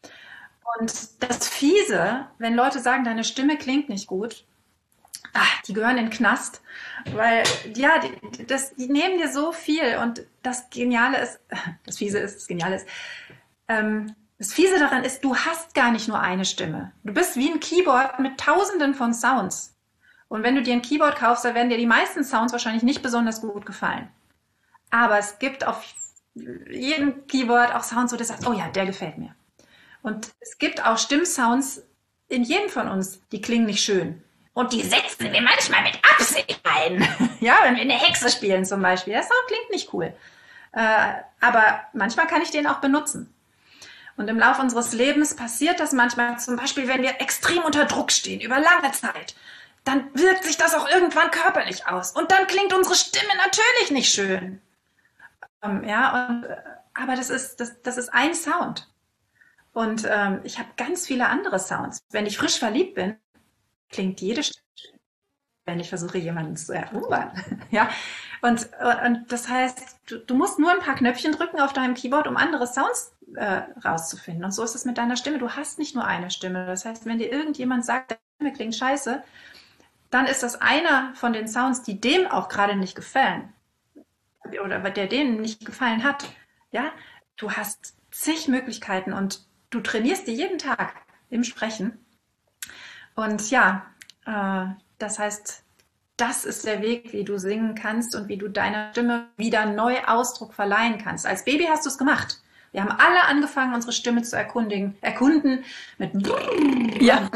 Und das Fiese, wenn Leute sagen, deine Stimme klingt nicht gut, ach, die gehören in den Knast, weil ja, die, das, die nehmen dir so viel und das Geniale ist, das Fiese ist, das Geniale ist, ähm, das Fiese daran ist, du hast gar nicht nur eine Stimme. Du bist wie ein Keyboard mit tausenden von Sounds. Und wenn du dir ein Keyboard kaufst, dann werden dir die meisten Sounds wahrscheinlich nicht besonders gut gefallen. Aber es gibt auf jedem Keyboard auch Sounds, wo du sagst, oh ja, der gefällt mir. Und es gibt auch Stimmsounds in jedem von uns, die klingen nicht schön. Und die setzen wir manchmal mit Absicht ein. Ja, wenn wir eine Hexe spielen zum Beispiel. Das Sound klingt nicht cool. Äh, aber manchmal kann ich den auch benutzen. Und im Laufe unseres Lebens passiert das manchmal, zum Beispiel, wenn wir extrem unter Druck stehen, über lange Zeit. Dann wirkt sich das auch irgendwann körperlich aus. Und dann klingt unsere Stimme natürlich nicht schön. Ähm, ja, und, aber das ist, das, das ist ein Sound. Und ähm, ich habe ganz viele andere Sounds. Wenn ich frisch verliebt bin, klingt jede Stimme schön, wenn ich versuche, jemanden zu erobern. Ja? Und, und das heißt, du, du musst nur ein paar Knöpfchen drücken auf deinem Keyboard, um andere Sounds äh, rauszufinden. Und so ist es mit deiner Stimme. Du hast nicht nur eine Stimme. Das heißt, wenn dir irgendjemand sagt, deine Stimme klingt scheiße, dann ist das einer von den Sounds, die dem auch gerade nicht gefallen. Oder der denen nicht gefallen hat. Ja? Du hast zig Möglichkeiten und du trainierst die jeden Tag im Sprechen. Und ja, äh, das heißt, das ist der Weg, wie du singen kannst und wie du deiner Stimme wieder neu Ausdruck verleihen kannst. Als Baby hast du es gemacht. Wir haben alle angefangen, unsere Stimme zu erkundigen, erkunden mit ja.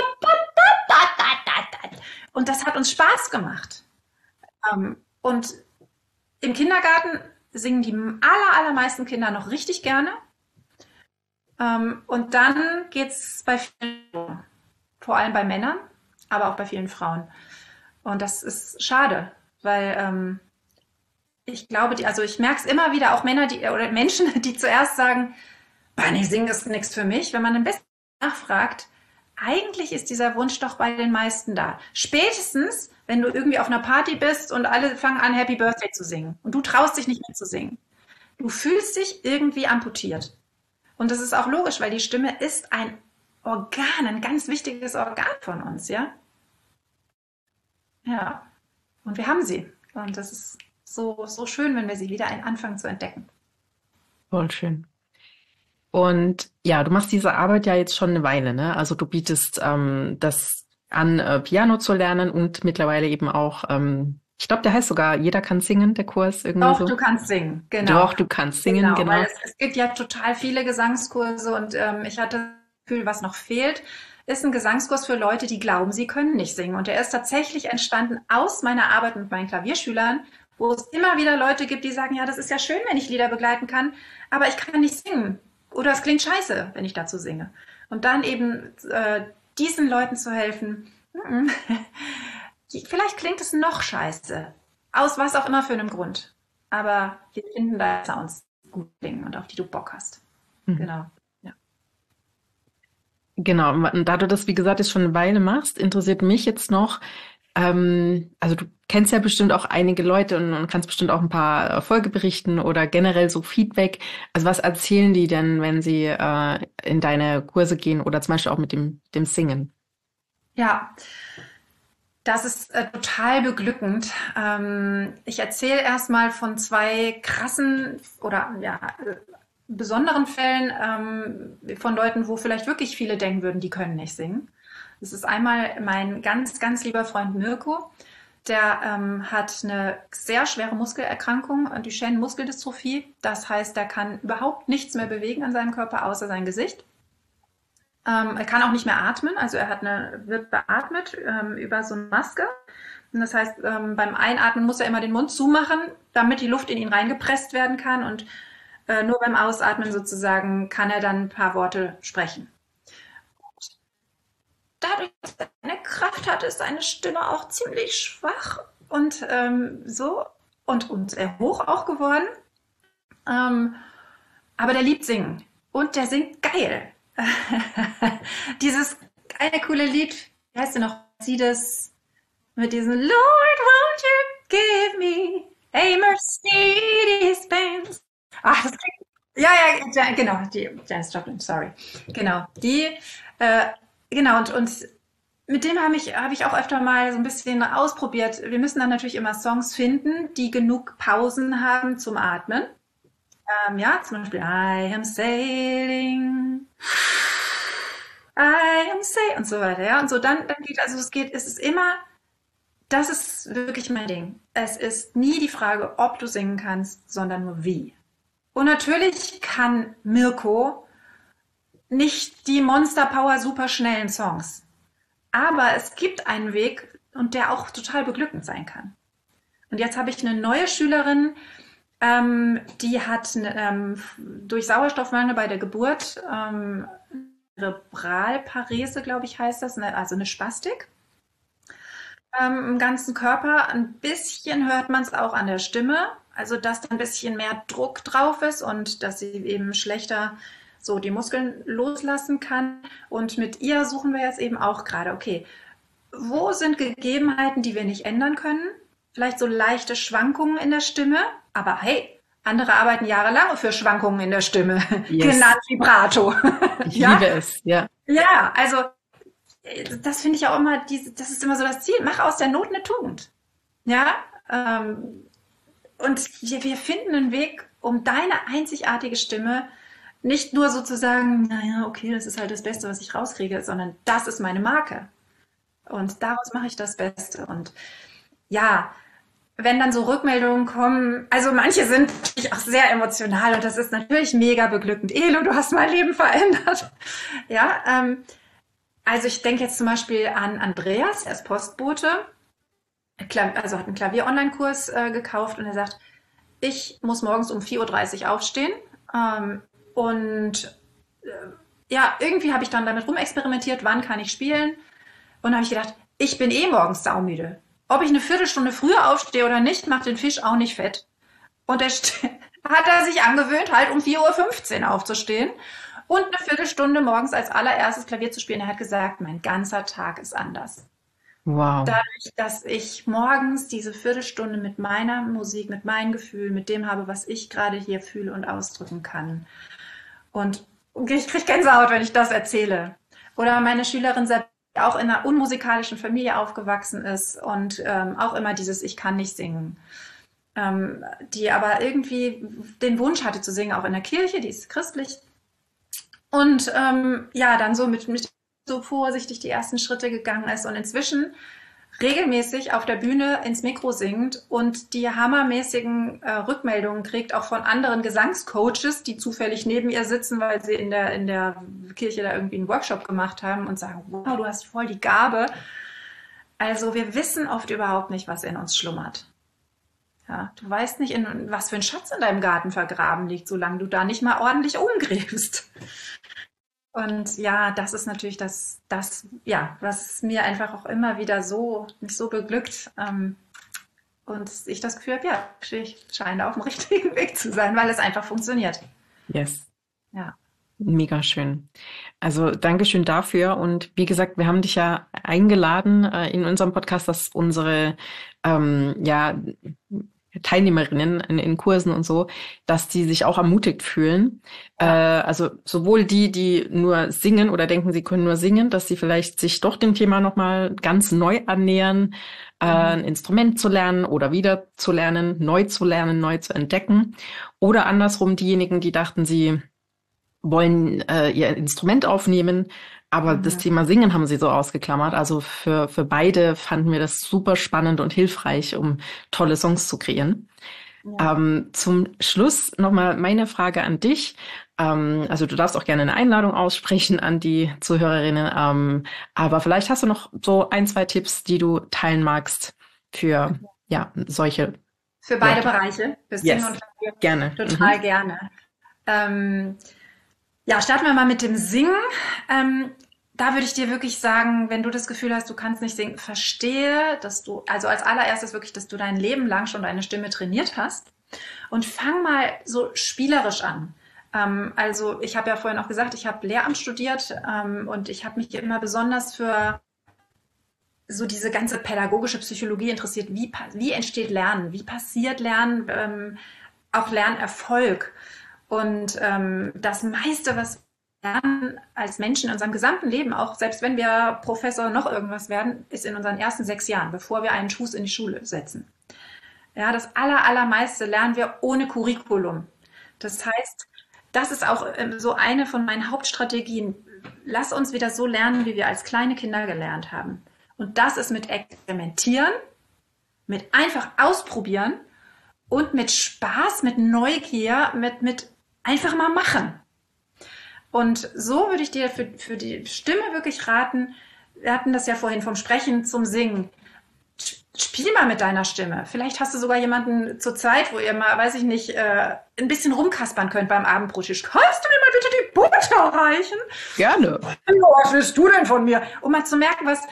Und das hat uns Spaß gemacht. Und im Kindergarten singen die aller, allermeisten Kinder noch richtig gerne. Und dann geht es bei vielen, vor allem bei Männern, aber auch bei vielen Frauen. Und das ist schade, weil ähm, ich glaube, die, also ich merke es immer wieder, auch Männer, die oder Menschen, die zuerst sagen, bah, nee, singen ist nichts für mich. Wenn man ein bisschen nachfragt, eigentlich ist dieser Wunsch doch bei den meisten da. Spätestens, wenn du irgendwie auf einer Party bist und alle fangen an, Happy Birthday zu singen und du traust dich nicht mitzusingen. Du fühlst dich irgendwie amputiert. Und das ist auch logisch, weil die Stimme ist ein Organ, ein ganz wichtiges Organ von uns, ja? Ja. Und wir haben sie. Und das ist so, so schön, wenn wir sie wieder anfangen zu entdecken.
Voll schön. Und ja, du machst diese Arbeit ja jetzt schon eine Weile, ne? Also du bietest ähm, das an, äh, Piano zu lernen und mittlerweile eben auch, ähm, ich glaube, der heißt sogar Jeder kann singen, der Kurs irgendwie
Doch,
so.
du kannst singen, genau.
Doch, du kannst singen,
Genau,
genau.
weil es, es gibt ja total viele Gesangskurse und ähm, ich hatte das Gefühl, was noch fehlt, ist ein Gesangskurs für Leute, die glauben, sie können nicht singen. Und der ist tatsächlich entstanden aus meiner Arbeit mit meinen Klavierschülern, wo es immer wieder Leute gibt, die sagen, ja, das ist ja schön, wenn ich Lieder begleiten kann, aber ich kann nicht singen. Oder es klingt scheiße, wenn ich dazu singe. Und dann eben äh, diesen Leuten zu helfen, mm, vielleicht klingt es noch scheiße, aus was auch immer für einem Grund. Aber wir finden da Sounds gut klingen und auf die du Bock hast.
Mhm.
Genau. Ja.
Genau, und da du das, wie gesagt, jetzt schon eine Weile machst, interessiert mich jetzt noch, ähm, also du kennst ja bestimmt auch einige Leute und, und kannst bestimmt auch ein paar Erfolge berichten oder generell so Feedback. Also was erzählen die denn, wenn sie äh, in deine Kurse gehen oder zum Beispiel auch mit dem, dem Singen?
Ja, das ist äh, total beglückend. Ähm, ich erzähle erstmal von zwei krassen oder ja, äh, besonderen Fällen ähm, von Leuten, wo vielleicht wirklich viele denken würden, die können nicht singen. Das ist einmal mein ganz, ganz lieber Freund Mirko. Der ähm, hat eine sehr schwere Muskelerkrankung, Duchenne-Muskeldystrophie. Das heißt, er kann überhaupt nichts mehr bewegen an seinem Körper, außer sein Gesicht. Ähm, er kann auch nicht mehr atmen, also er hat eine, wird beatmet ähm, über so eine Maske. Und das heißt, ähm, beim Einatmen muss er immer den Mund zumachen, damit die Luft in ihn reingepresst werden kann. Und äh, nur beim Ausatmen sozusagen kann er dann ein paar Worte sprechen. Dadurch, dass er eine Kraft hat, ist seine Stimme auch ziemlich schwach und ähm, so und, und sehr hoch auch geworden. Ähm, aber der liebt singen und der singt geil. Dieses eine coole Lied, wie heißt der noch? Sie das mit diesem Lord, won't you give me a Mercedes-Benz? Ach, das klingt. Ja, ja, ja, genau, die Janis Joplin, sorry. Genau, die. Äh, Genau, und, und mit dem habe ich, habe ich auch öfter mal so ein bisschen ausprobiert. Wir müssen dann natürlich immer Songs finden, die genug Pausen haben zum Atmen. Ähm, ja, zum Beispiel I am sailing, I am sailing und so weiter. Ja, und so dann, dann geht, also es geht, es ist immer, das ist wirklich mein Ding. Es ist nie die Frage, ob du singen kannst, sondern nur wie. Und natürlich kann Mirko nicht die Monster Power super schnellen Songs. Aber es gibt einen Weg und der auch total beglückend sein kann. Und jetzt habe ich eine neue Schülerin, ähm, die hat ähm, durch Sauerstoffmangel bei der Geburt ähm, Zerebralparese, glaube ich, heißt das, ne? Also eine Spastik ähm, im ganzen Körper. Ein bisschen hört man es auch an der Stimme, also dass da ein bisschen mehr Druck drauf ist und dass sie eben schlechter so die Muskeln loslassen kann. Und mit ihr suchen wir jetzt eben auch gerade, okay, wo sind Gegebenheiten, die wir nicht ändern können? Vielleicht so leichte Schwankungen in der Stimme, aber hey, andere arbeiten jahrelang für Schwankungen in der Stimme,
Yes.
genannt Vibrato.
Ich
Ja?
liebe es, ja.
Ja, also das finde ich auch immer, diese, das ist immer so das Ziel, mach aus der Not eine Tugend. Ja, ähm, und wir, wir finden einen Weg, um deine einzigartige Stimme nicht nur sozusagen, naja, okay, das ist halt das Beste, was ich rauskriege, sondern das ist meine Marke. Und daraus mache ich das Beste. Und ja, wenn dann so Rückmeldungen kommen, also manche sind natürlich auch sehr emotional und das ist natürlich mega beglückend. Elo, du hast mein Leben verändert. Ja, ähm, also ich denke jetzt zum Beispiel an Andreas, er ist Postbote, also hat einen Klavier-Online-Kurs äh, gekauft und er sagt, ich muss morgens um vier Uhr dreißig aufstehen, ähm, und äh, ja, irgendwie habe ich dann damit rumexperimentiert, wann kann ich spielen. Und dann habe ich gedacht, ich bin eh morgens saumüde. Ob ich eine Viertelstunde früher aufstehe oder nicht, macht den Fisch auch nicht fett. Und er hat er sich angewöhnt, halt um vier Uhr fünfzehn aufzustehen und eine Viertelstunde morgens als allererstes Klavier zu spielen. Er hat gesagt, mein ganzer Tag ist anders.
Wow.
Dadurch, dass ich morgens diese Viertelstunde mit meiner Musik, mit meinem Gefühl, mit dem habe, was ich gerade hier fühle und ausdrücken kann. Und ich kriege Gänsehaut, wenn ich das erzähle. Oder meine Schülerin Sabine, die auch in einer unmusikalischen Familie aufgewachsen ist und ähm, auch immer dieses Ich kann nicht singen. Ähm, die aber irgendwie den Wunsch hatte zu singen, auch in der Kirche, die ist christlich. Und ähm, ja, dann so mit, mit so vorsichtig die ersten Schritte gegangen ist und inzwischen regelmäßig auf der Bühne ins Mikro singt und die hammermäßigen äh, Rückmeldungen kriegt, auch von anderen Gesangscoaches, die zufällig neben ihr sitzen, weil sie in der, in der Kirche da irgendwie einen Workshop gemacht haben und sagen, wow, du hast voll die Gabe. Also wir wissen oft überhaupt nicht, was in uns schlummert. Ja, du weißt nicht, in, was für ein Schatz in deinem Garten vergraben liegt, solange du da nicht mal ordentlich umgräbst. Und ja, das ist natürlich das, das, ja, was mir einfach auch immer wieder so, mich so beglückt. Ähm, und ich das Gefühl habe, ja, ich scheine auf dem richtigen Weg zu sein, weil es einfach funktioniert.
Yes.
Ja.
Mega schön. Also Dankeschön dafür. Und wie gesagt, wir haben dich ja eingeladen äh, in unserem Podcast, dass unsere ähm, ja, Teilnehmerinnen in, in Kursen und so, dass die sich auch ermutigt fühlen. Ja. Äh, also sowohl die, die nur singen oder denken, sie können nur singen, dass sie vielleicht sich doch dem Thema nochmal ganz neu annähern, äh, ein Instrument zu lernen oder wieder zu lernen, neu zu lernen, neu zu entdecken. Oder andersrum diejenigen, die dachten, sie wollen äh, ihr Instrument aufnehmen, aber mhm. das Thema Singen haben sie so ausgeklammert. Also für für beide fanden wir das super spannend und hilfreich, um tolle Songs zu kreieren. Ja. Ähm, zum Schluss nochmal meine Frage an dich. Ähm, also du darfst auch gerne eine Einladung aussprechen an die Zuhörerinnen, ähm, aber vielleicht hast du noch so ein, zwei Tipps, die du teilen magst für ja solche.
Für beide Leute. Bereiche, für Singen yes. und Klavier.
Gerne.
Total
mhm.
gerne. Ähm, Ja, starten wir mal mit dem Singen. Ähm, da würde ich dir wirklich sagen, wenn du das Gefühl hast, du kannst nicht singen, verstehe, dass du, also als allererstes wirklich, dass du dein Leben lang schon deine Stimme trainiert hast und fang mal so spielerisch an. Ähm, also ich habe ja vorhin auch gesagt, ich habe Lehramt studiert ähm, und ich habe mich immer besonders für so diese ganze pädagogische Psychologie interessiert. Wie, wie entsteht Lernen? Wie passiert Lernen? Ähm, auch Lernerfolg. Und ähm, das meiste, was wir lernen als Menschen in unserem gesamten Leben, auch selbst wenn wir Professor noch irgendwas werden, ist in unseren ersten sechs Jahren, bevor wir einen Fuß in die Schule setzen. Ja, das aller, allermeiste lernen wir ohne Curriculum. Das heißt, das ist auch ähm, so eine von meinen Hauptstrategien. Lass uns wieder so lernen, wie wir als kleine Kinder gelernt haben. Und das ist mit Experimentieren, mit einfach ausprobieren und mit Spaß, mit Neugier, mit, mit einfach mal machen. Und so würde ich dir für, für die Stimme wirklich raten, wir hatten das ja vorhin vom Sprechen zum Singen. Spiel mal mit deiner Stimme. Vielleicht hast du sogar jemanden zur Zeit, wo ihr mal, weiß ich nicht, äh, ein bisschen rumkaspern könnt beim Abendbrottisch. Kannst du mir mal bitte die Butter reichen?
Gerne.
Was willst du denn von mir? Um mal zu merken, was,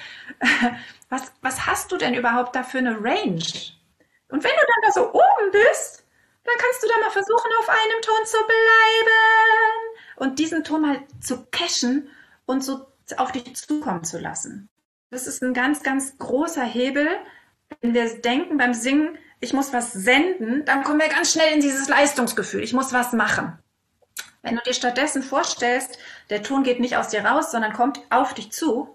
was, was hast du denn überhaupt da für eine Range? Und wenn du dann da so oben bist, dann kannst du da mal versuchen, auf einem Ton zu bleiben und diesen Ton mal zu cashen und so auf dich zukommen zu lassen. Das ist ein ganz, ganz großer Hebel. Wenn wir denken beim Singen, ich muss was senden, dann kommen wir ganz schnell in dieses Leistungsgefühl. Ich muss was machen. Wenn du dir stattdessen vorstellst, der Ton geht nicht aus dir raus, sondern kommt auf dich zu,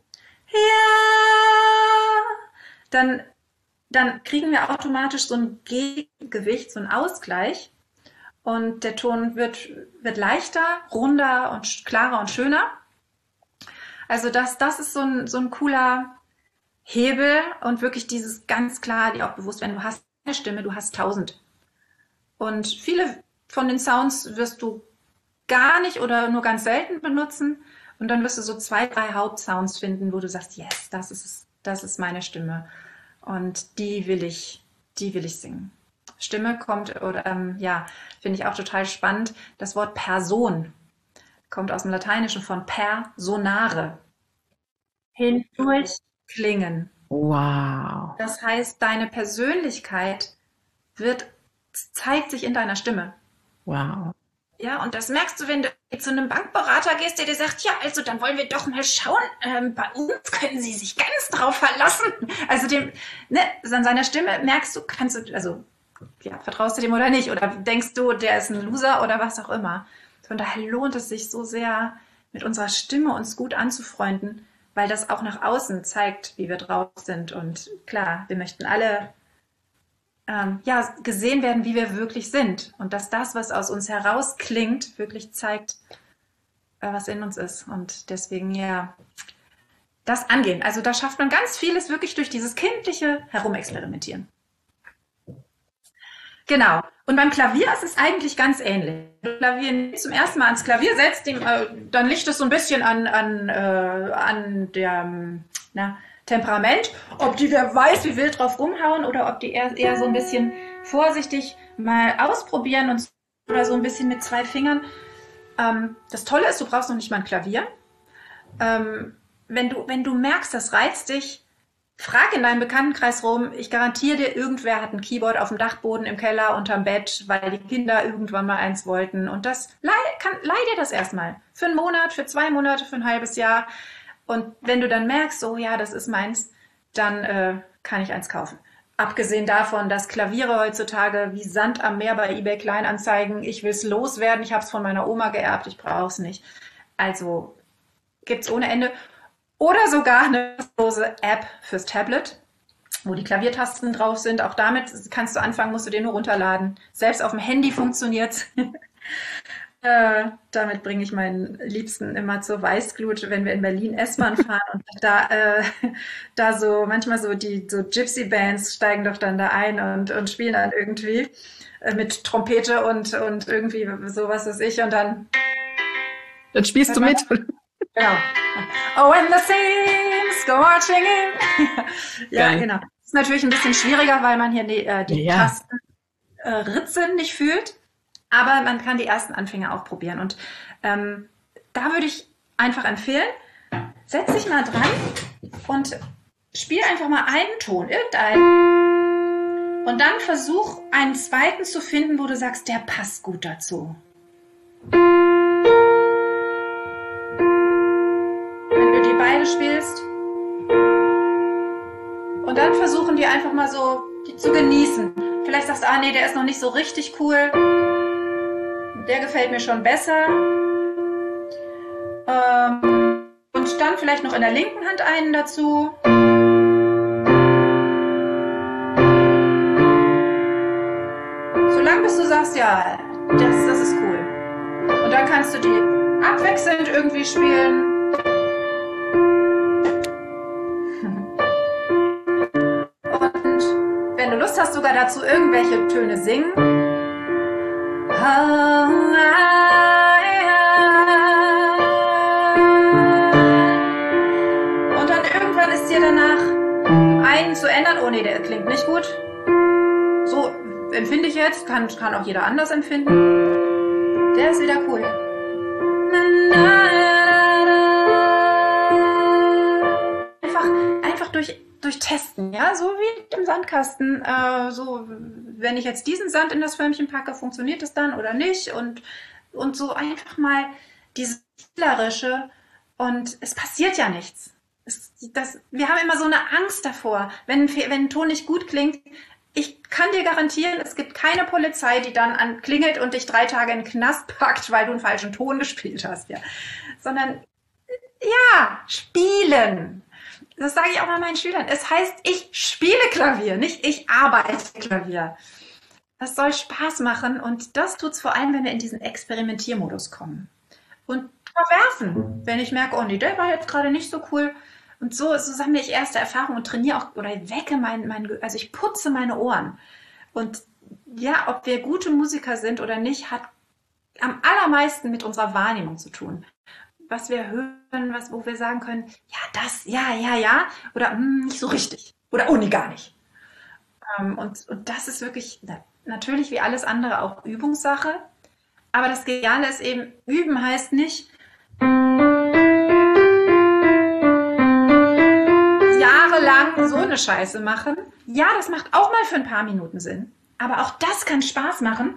ja, dann, dann kriegen wir automatisch so ein Gegengewicht, so einen Ausgleich. Und der Ton wird, wird leichter, runder und klarer und schöner. Also das, das ist so ein, so ein cooler Hebel und wirklich dieses ganz klar, dir auch bewusst, wenn du hast eine Stimme, du hast tausend. Und viele von den Sounds wirst du gar nicht oder nur ganz selten benutzen. Und dann wirst du so zwei, drei Hauptsounds finden, wo du sagst, yes, das ist, das ist meine Stimme. Und die will ich, die will ich singen. Stimme kommt, oder ähm, ja, finde ich auch total spannend. Das Wort Person kommt aus dem Lateinischen von per sonare. Hindurch klingen.
Wow.
Das heißt, deine Persönlichkeit wird, zeigt sich in deiner Stimme.
Wow.
Ja, und das merkst du, wenn du zu einem Bankberater gehst, der dir sagt, ja, also dann wollen wir doch mal schauen, ähm, bei uns können Sie sich ganz drauf verlassen. Also dem, ne, an seiner Stimme merkst du, kannst du, also ja, vertraust du dem oder nicht? Oder denkst du, der ist ein Loser oder was auch immer? Von daher lohnt es sich so sehr, mit unserer Stimme uns gut anzufreunden, weil das auch nach außen zeigt, wie wir drauf sind. Und klar, wir möchten alle ähm, ja, gesehen werden, wie wir wirklich sind. Und dass das, was aus uns herausklingt, wirklich zeigt, äh, was in uns ist. Und deswegen, ja, das angehen. Also da schafft man ganz vieles wirklich durch dieses kindliche Herumexperimentieren. Genau. Und beim Klavier ist es eigentlich ganz ähnlich. Wenn du Klavier zum ersten Mal ans Klavier setzt, dem, äh, dann liegt es so ein bisschen an, an, äh, an der na, Temperament, ob die, wer weiß, wie wild drauf rumhauen oder ob die eher, eher so ein bisschen vorsichtig mal ausprobieren und oder so ein bisschen mit zwei Fingern. Ähm, das Tolle ist, du brauchst noch nicht mal ein Klavier. Ähm, wenn du, wenn du merkst, das reizt dich, frag in deinem Bekanntenkreis rum. Ich garantiere dir, irgendwer hat ein Keyboard auf dem Dachboden, im Keller, unterm Bett, weil die Kinder irgendwann mal eins wollten. Und das leih, kann, leih dir das erstmal. Für einen Monat, für zwei Monate, für ein halbes Jahr. Und wenn du dann merkst, oh ja, das ist meins, dann äh, kann ich eins kaufen. Abgesehen davon, dass Klaviere heutzutage wie Sand am Meer bei eBay Kleinanzeigen, ich will es loswerden, ich habe es von meiner Oma geerbt, ich brauche es nicht. Also gibt's ohne Ende. Oder sogar eine kostenlose App fürs Tablet, wo die Klaviertasten drauf sind. Auch damit kannst du anfangen, musst du den nur runterladen. Selbst auf dem Handy funktioniert's. Äh, damit bringe ich meinen Liebsten immer zur Weißglut, wenn wir in Berlin S-Bahn fahren und da, äh, da so manchmal so die so Gypsy-Bands steigen doch dann da ein und, und spielen dann irgendwie äh, mit Trompete und, und irgendwie sowas weiß ich und dann
dann spielst du mit.
Genau. Oh, when the saints go marching in. Ja, Geil. Genau. Das ist natürlich ein bisschen schwieriger, weil man hier die, äh, die ja. Tasten äh, Ritze nicht fühlt. Aber man kann die ersten Anfänge auch probieren. Und ähm, da würde ich einfach empfehlen, setz dich mal dran und spiel einfach mal einen Ton, irgendeinen. Und dann versuch einen zweiten zu finden, wo du sagst, der passt gut dazu. Wenn du die beide spielst. Und dann versuchen die einfach mal so die zu genießen. Vielleicht sagst du, ah nee, der ist noch nicht so richtig cool. Der gefällt mir schon besser. Ähm, und dann vielleicht noch in der linken Hand einen dazu. Solange bis du sagst, ja, das, das ist cool. Und dann kannst du die abwechselnd irgendwie spielen. Und wenn du Lust hast, sogar dazu irgendwelche Töne singen. Und dann irgendwann ist dir danach einen zu ändern. Oh nee, der klingt nicht gut. So empfinde ich jetzt. Kann, kann auch jeder anders empfinden. Der ist wieder cool. Einfach, einfach durch durch Testen, ja, so wie im Sandkasten, äh, so, wenn ich jetzt diesen Sand in das Förmchen packe, funktioniert das dann oder nicht und, und so einfach mal dieses Spielerische und es passiert ja nichts. Es, das, wir haben immer so eine Angst davor, wenn, wenn ein Ton nicht gut klingt. Ich kann dir garantieren, es gibt keine Polizei, die dann an, klingelt und dich drei Tage in den Knast packt, weil du einen falschen Ton gespielt hast, ja. Sondern, ja, spielen. Das sage ich auch mal meinen Schülern. Es heißt, ich spiele Klavier, nicht ich arbeite Klavier. Das soll Spaß machen und das tut's vor allem, wenn wir in diesen Experimentiermodus kommen. Und verwerfen, wenn ich merke, oh nee, der war jetzt gerade nicht so cool. Und so, so sammle ich erste Erfahrungen und trainiere auch oder wecke mein, mein, also ich putze meine Ohren. Und ja, ob wir gute Musiker sind oder nicht, hat am allermeisten mit unserer Wahrnehmung zu tun. Was wir hören, was, wo wir sagen können, ja, das, ja, ja, ja, oder hm, nicht so richtig. Oder oh, nee, gar nicht. Ähm, und, und das ist wirklich, na, natürlich wie alles andere auch Übungssache. Aber das Geniale ist eben, üben heißt nicht, jahrelang stundenlang so eine Scheiße machen. Ja, das macht auch mal für ein paar Minuten Sinn. Aber auch das kann Spaß machen.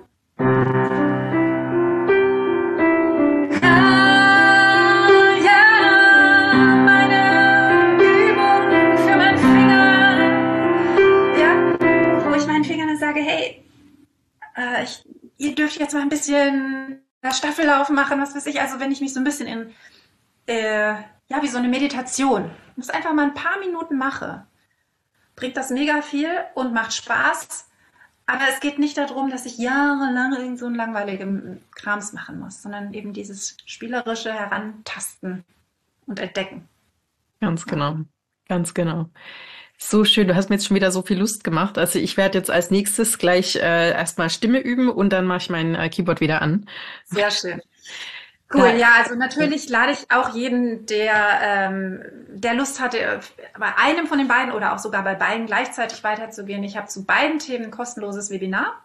Sage, hey, äh, ich, ihr dürft jetzt mal ein bisschen Staffellauf machen, was weiß ich. Also wenn ich mich so ein bisschen in, äh, ja, wie so eine Meditation, das einfach mal ein paar Minuten mache, bringt das mega viel und macht Spaß. Aber es geht nicht darum, dass ich jahrelang irgend so einen langweiligen Krams machen muss, sondern eben dieses spielerische Herantasten und Entdecken.
Ganz genau, ganz genau. So schön, du hast mir jetzt schon wieder so viel Lust gemacht. Also ich werde jetzt als nächstes gleich äh, erstmal Stimme üben und dann mache ich mein äh, Keyboard wieder an.
Sehr schön. Cool, ja, also natürlich lade ich auch jeden, der, ähm, der Lust hatte, bei einem von den beiden oder auch sogar bei beiden gleichzeitig weiterzugehen. Ich habe zu beiden Themen ein kostenloses Webinar.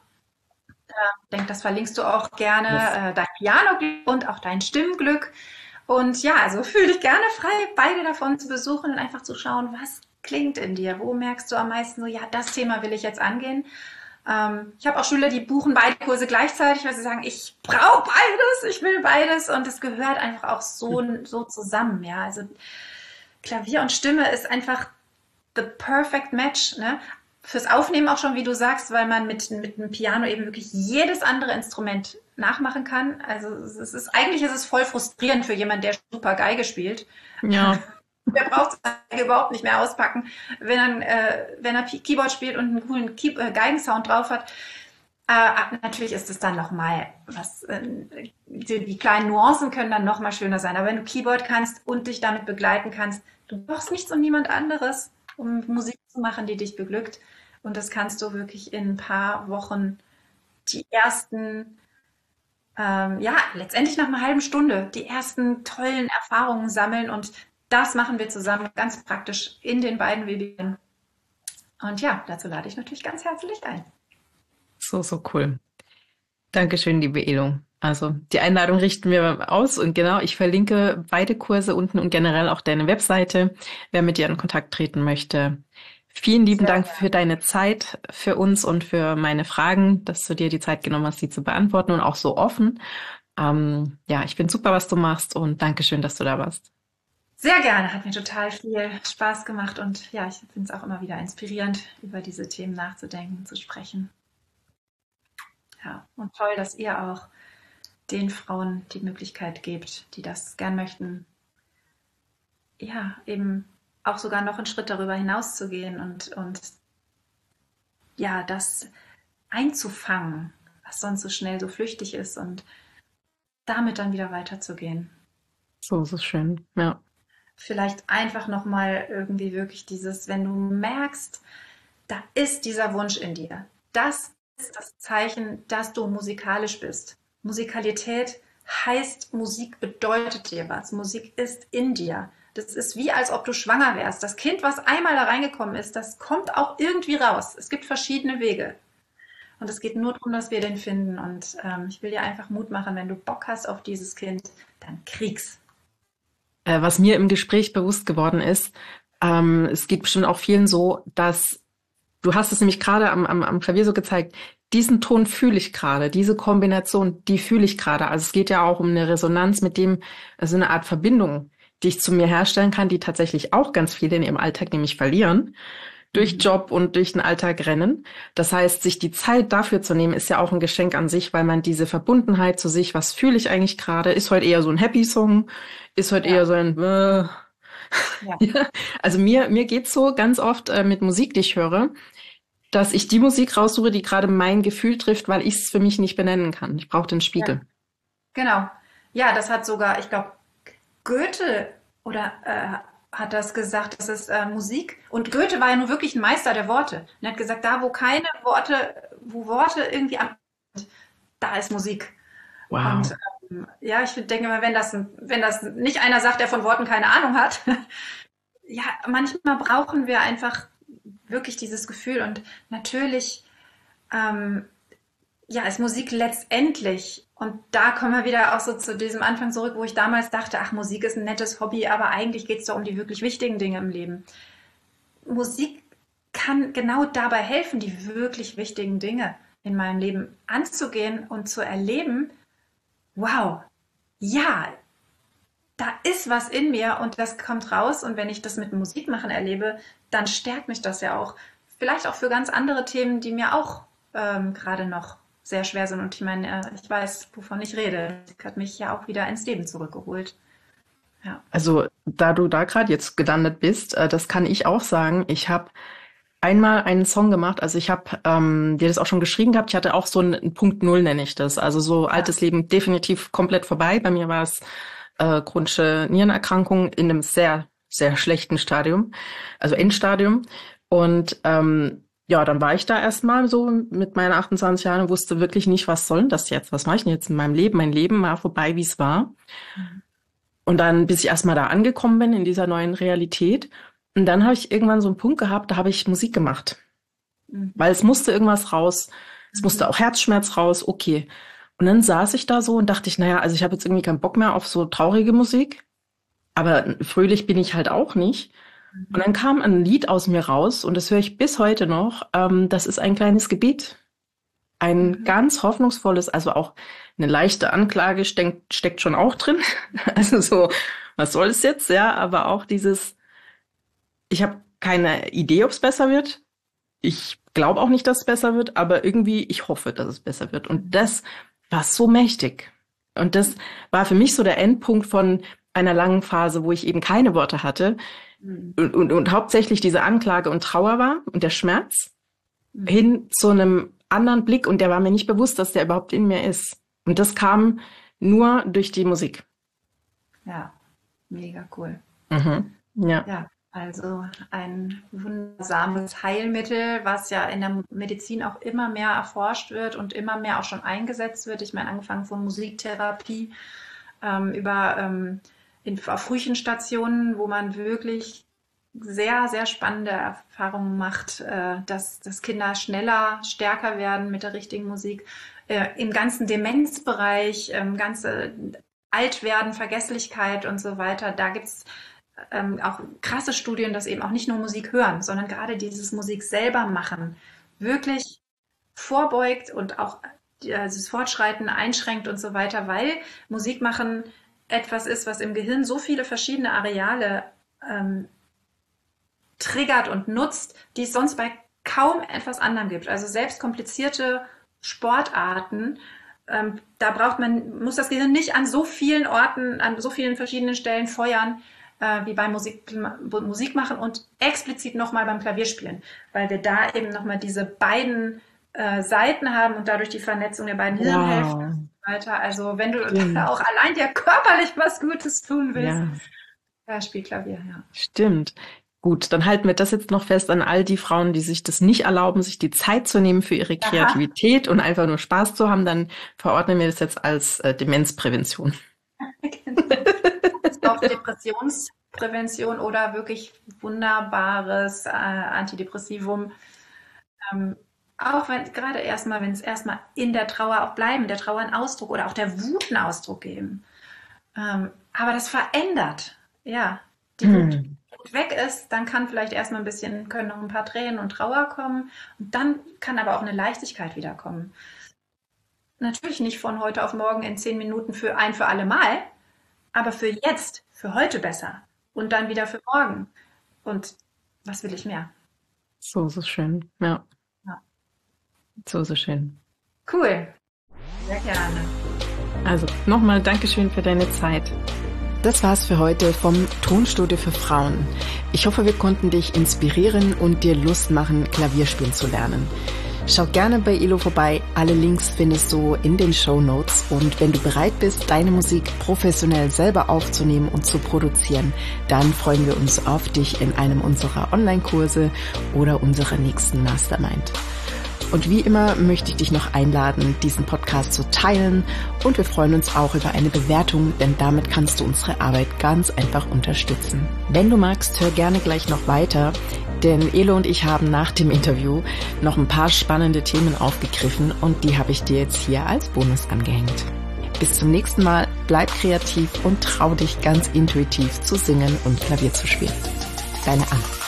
Ich denke, das verlinkst du auch gerne, äh, dein Pianoglück und auch dein Stimmglück. Und ja, also fühle dich gerne frei, beide davon zu besuchen und einfach zu schauen, was klingt in dir? Wo merkst du am meisten so, ja, das Thema will ich jetzt angehen? Ähm, ich habe auch Schüler, die buchen beide Kurse gleichzeitig, weil sie sagen, ich brauche beides, ich will beides und es gehört einfach auch so, so zusammen. Ja, also Klavier und Stimme ist einfach the perfect match, ne? Fürs Aufnehmen auch schon, wie du sagst, weil man mit, mit dem Piano eben wirklich jedes andere Instrument nachmachen kann. Also es ist, eigentlich ist es voll frustrierend für jemanden, der super Geige spielt.
Ja.
Der braucht es überhaupt nicht mehr auspacken, wenn er, äh, wenn er Keyboard spielt und einen coolen Key äh, Geigensound drauf hat. Äh, natürlich ist es dann nochmal was, äh, die, die kleinen Nuancen können dann nochmal schöner sein. Aber wenn du Keyboard kannst und dich damit begleiten kannst, du brauchst nichts und niemand anderes, um Musik zu machen, die dich beglückt. Und das kannst du wirklich in ein paar Wochen die ersten, ähm, ja, letztendlich nach einer halben Stunde, die ersten tollen Erfahrungen sammeln und das machen wir zusammen ganz praktisch in den beiden Webinaren. Und ja, dazu lade ich natürlich ganz herzlich ein.
So, so cool. Dankeschön, liebe Elo. Also die Einladung richten wir aus und genau, ich verlinke beide Kurse unten und generell auch deine Webseite, wer mit dir in Kontakt treten möchte. Vielen lieben Sehr Dank gerne. Für deine Zeit, für uns und für meine Fragen, dass du dir die Zeit genommen hast, sie zu beantworten und auch so offen. Ähm, ja, ich finde super, was du machst und Dankeschön, dass du da warst.
Sehr gerne, hat mir total viel Spaß gemacht und ja, ich finde es auch immer wieder inspirierend, über diese Themen nachzudenken, zu sprechen. Ja, und toll, dass ihr auch den Frauen die Möglichkeit gebt, die das gern möchten, ja, eben auch sogar noch einen Schritt darüber hinaus zu gehen und, und ja, das einzufangen, was sonst so schnell so flüchtig ist und damit dann wieder weiterzugehen.
So, so schön, ja.
Vielleicht einfach nochmal irgendwie wirklich dieses, wenn du merkst, da ist dieser Wunsch in dir. Das ist das Zeichen, dass du musikalisch bist. Musikalität heißt, Musik bedeutet dir was. Musik ist in dir. Das ist wie, als ob du schwanger wärst. Das Kind, was einmal da reingekommen ist, das kommt auch irgendwie raus. Es gibt verschiedene Wege. Und es geht nur darum, dass wir den finden. Und ähm, ich will dir einfach Mut machen, wenn du Bock hast auf dieses Kind, dann krieg's.
Was mir im Gespräch bewusst geworden ist, ähm, es geht bestimmt auch vielen so, dass du hast es nämlich gerade am, am, am Klavier so gezeigt, diesen Ton fühle ich gerade, diese Kombination, die fühle ich gerade. Also es geht ja auch um eine Resonanz mit dem, also eine Art Verbindung, die ich zu mir herstellen kann, die tatsächlich auch ganz viele in ihrem Alltag nämlich verlieren, durch Job und durch den Alltag rennen. Das heißt, sich die Zeit dafür zu nehmen, ist ja auch ein Geschenk an sich, weil man diese Verbundenheit zu sich, was fühle ich eigentlich gerade, ist heute eher so ein Happy-Song, ist heute ja. eher so ein äh. ja. Ja. Also mir mir geht's so ganz oft äh, mit Musik, die ich höre, dass ich die Musik raussuche, die gerade mein Gefühl trifft, weil ich es für mich nicht benennen kann. Ich brauche den Spiegel.
Ja. Genau. Ja, das hat sogar, ich glaube, Goethe oder äh, hat das gesagt, das ist äh, Musik. Und Goethe war ja nun wirklich ein Meister der Worte. Er hat gesagt, da wo keine Worte, wo Worte irgendwie am, da ist Musik.
Wow.
Und ähm, ja, ich denke mal, wenn das, wenn das nicht einer sagt, der von Worten keine Ahnung hat, ja, manchmal brauchen wir einfach wirklich dieses Gefühl. Und natürlich, ähm, ja, ist Musik letztendlich, und da kommen wir wieder auch so zu diesem Anfang zurück, wo ich damals dachte, ach, Musik ist ein nettes Hobby, aber eigentlich geht es doch um die wirklich wichtigen Dinge im Leben. Musik kann genau dabei helfen, die wirklich wichtigen Dinge in meinem Leben anzugehen und zu erleben, wow, ja, da ist was in mir und das kommt raus. Und wenn ich das mit Musik machen erlebe, dann stärkt mich das ja auch. Vielleicht auch für ganz andere Themen, die mir auch ähm, gerade noch sehr schwer sind. Und ich meine, äh, ich weiß, wovon ich rede. Das hat mich ja auch wieder ins Leben zurückgeholt. Ja.
Also, da du da gerade jetzt gelandet bist, äh, das kann ich auch sagen. Ich habe einmal einen Song gemacht, also ich habe ähm, dir das auch schon geschrieben gehabt, ich hatte auch so einen Punkt Null, nenne ich das. Also so altes Leben definitiv komplett vorbei. Bei mir war es äh, chronische Nierenerkrankung in einem sehr, sehr schlechten Stadium, also Endstadium. Und ähm, ja, dann war ich da erstmal so mit meinen achtundzwanzig Jahren und wusste wirklich nicht, was soll denn das jetzt? Was mache ich denn jetzt in meinem Leben? Mein Leben war vorbei, wie es war. Mhm. Und dann, bis ich erstmal da angekommen bin in dieser neuen Realität. Und dann habe ich irgendwann so einen Punkt gehabt, da habe ich Musik gemacht. Mhm. Weil es musste irgendwas raus. Es mhm. musste auch Herzschmerz raus, okay. Und dann saß ich da so und dachte ich, naja, also ich habe jetzt irgendwie keinen Bock mehr auf so traurige Musik. Aber fröhlich bin ich halt auch nicht. Mhm. Und dann kam ein Lied aus mir raus und das höre ich bis heute noch. Ähm, das ist ein kleines Gebet. Ein mhm. ganz hoffnungsvolles, also auch eine leichte Anklage steckt, steckt schon auch drin. Also so, was soll es jetzt? Ja, aber auch dieses, ich habe keine Idee, ob es besser wird. Ich glaube auch nicht, dass es besser wird, aber irgendwie, ich hoffe, dass es besser wird. Und das war so mächtig. Und das war für mich so der Endpunkt von einer langen Phase, wo ich eben keine Worte hatte mhm. und, und, und hauptsächlich diese Anklage und Trauer war und der Schmerz mhm. hin zu einem anderen Blick. Und der war mir nicht bewusst, dass der überhaupt in mir ist. Und das kam nur durch die Musik.
Ja, mega cool.
Mhm. Ja.
Ja. Also ein wundersames Heilmittel, was ja in der Medizin auch immer mehr erforscht wird und immer mehr auch schon eingesetzt wird. Ich meine, angefangen von Musiktherapie ähm, über ähm, in, auf Frühchenstationen, wo man wirklich sehr, sehr spannende Erfahrungen macht, äh, dass, dass Kinder schneller, stärker werden mit der richtigen Musik. Äh, im ganzen Demenzbereich, ähm, ganze Altwerden, Vergesslichkeit und so weiter, da gibt's Ähm, auch krasse Studien, dass eben auch nicht nur Musik hören, sondern gerade dieses Musik selber machen wirklich vorbeugt und auch das Fortschreiten einschränkt und so weiter, weil Musik machen etwas ist, was im Gehirn so viele verschiedene Areale ähm, triggert und nutzt, die es sonst bei kaum etwas anderem gibt. Also selbst komplizierte Sportarten, ähm, da braucht man, muss das Gehirn nicht an so vielen Orten, an so vielen verschiedenen Stellen feuern, wie beim Musik, Musik machen und explizit nochmal beim Klavierspielen, weil wir da eben nochmal diese beiden äh, Seiten haben und dadurch die Vernetzung der beiden Hirnhälften wow. und so weiter. Also wenn du Stimmt. auch allein dir körperlich was Gutes tun willst, ja. Ja, spiel Klavier, ja.
Stimmt. Gut, dann halten wir das jetzt noch fest an all die Frauen, die sich das nicht erlauben, sich die Zeit zu nehmen für ihre Kreativität Aha. und einfach nur Spaß zu haben, dann verordnen wir das jetzt als äh, Demenzprävention.
Genau. Auch Depressionsprävention oder wirklich wunderbares äh, Antidepressivum. Ähm, auch wenn gerade erstmal, wenn es erstmal in der Trauer auch bleiben, der Trauer einen Ausdruck oder auch der Wut einen Ausdruck geben. Ähm, aber das verändert, ja, die hm. Wut. Wut weg ist, dann kann vielleicht erstmal ein bisschen, können noch ein paar Tränen und Trauer kommen und dann kann aber auch eine Leichtigkeit wiederkommen. Natürlich nicht von heute auf morgen in zehn Minuten für ein für alle Mal, aber für jetzt, für heute besser und dann wieder für morgen. Und was will ich mehr?
So, so schön, ja. ja. So, so schön.
Cool. Sehr gerne.
Also nochmal Dankeschön für deine Zeit. Das war's für heute vom Tonstudio für Frauen. Ich hoffe, wir konnten dich inspirieren und dir Lust machen, Klavier spielen zu lernen. Schau gerne bei Elo vorbei. Alle Links findest du in den Shownotes. Und wenn du bereit bist, deine Musik professionell selber aufzunehmen und zu produzieren, dann freuen wir uns auf dich in einem unserer Online-Kurse oder unserer nächsten Mastermind. Und wie immer möchte ich dich noch einladen, diesen Podcast zu teilen. Und wir freuen uns auch über eine Bewertung, denn damit kannst du unsere Arbeit ganz einfach unterstützen. Wenn du magst, hör gerne gleich noch weiter. Denn Elo und ich haben nach dem Interview noch ein paar spannende Themen aufgegriffen und die habe ich dir jetzt hier als Bonus angehängt. Bis zum nächsten Mal, bleib kreativ und trau dich ganz intuitiv zu singen und Klavier zu spielen. Deine Anna.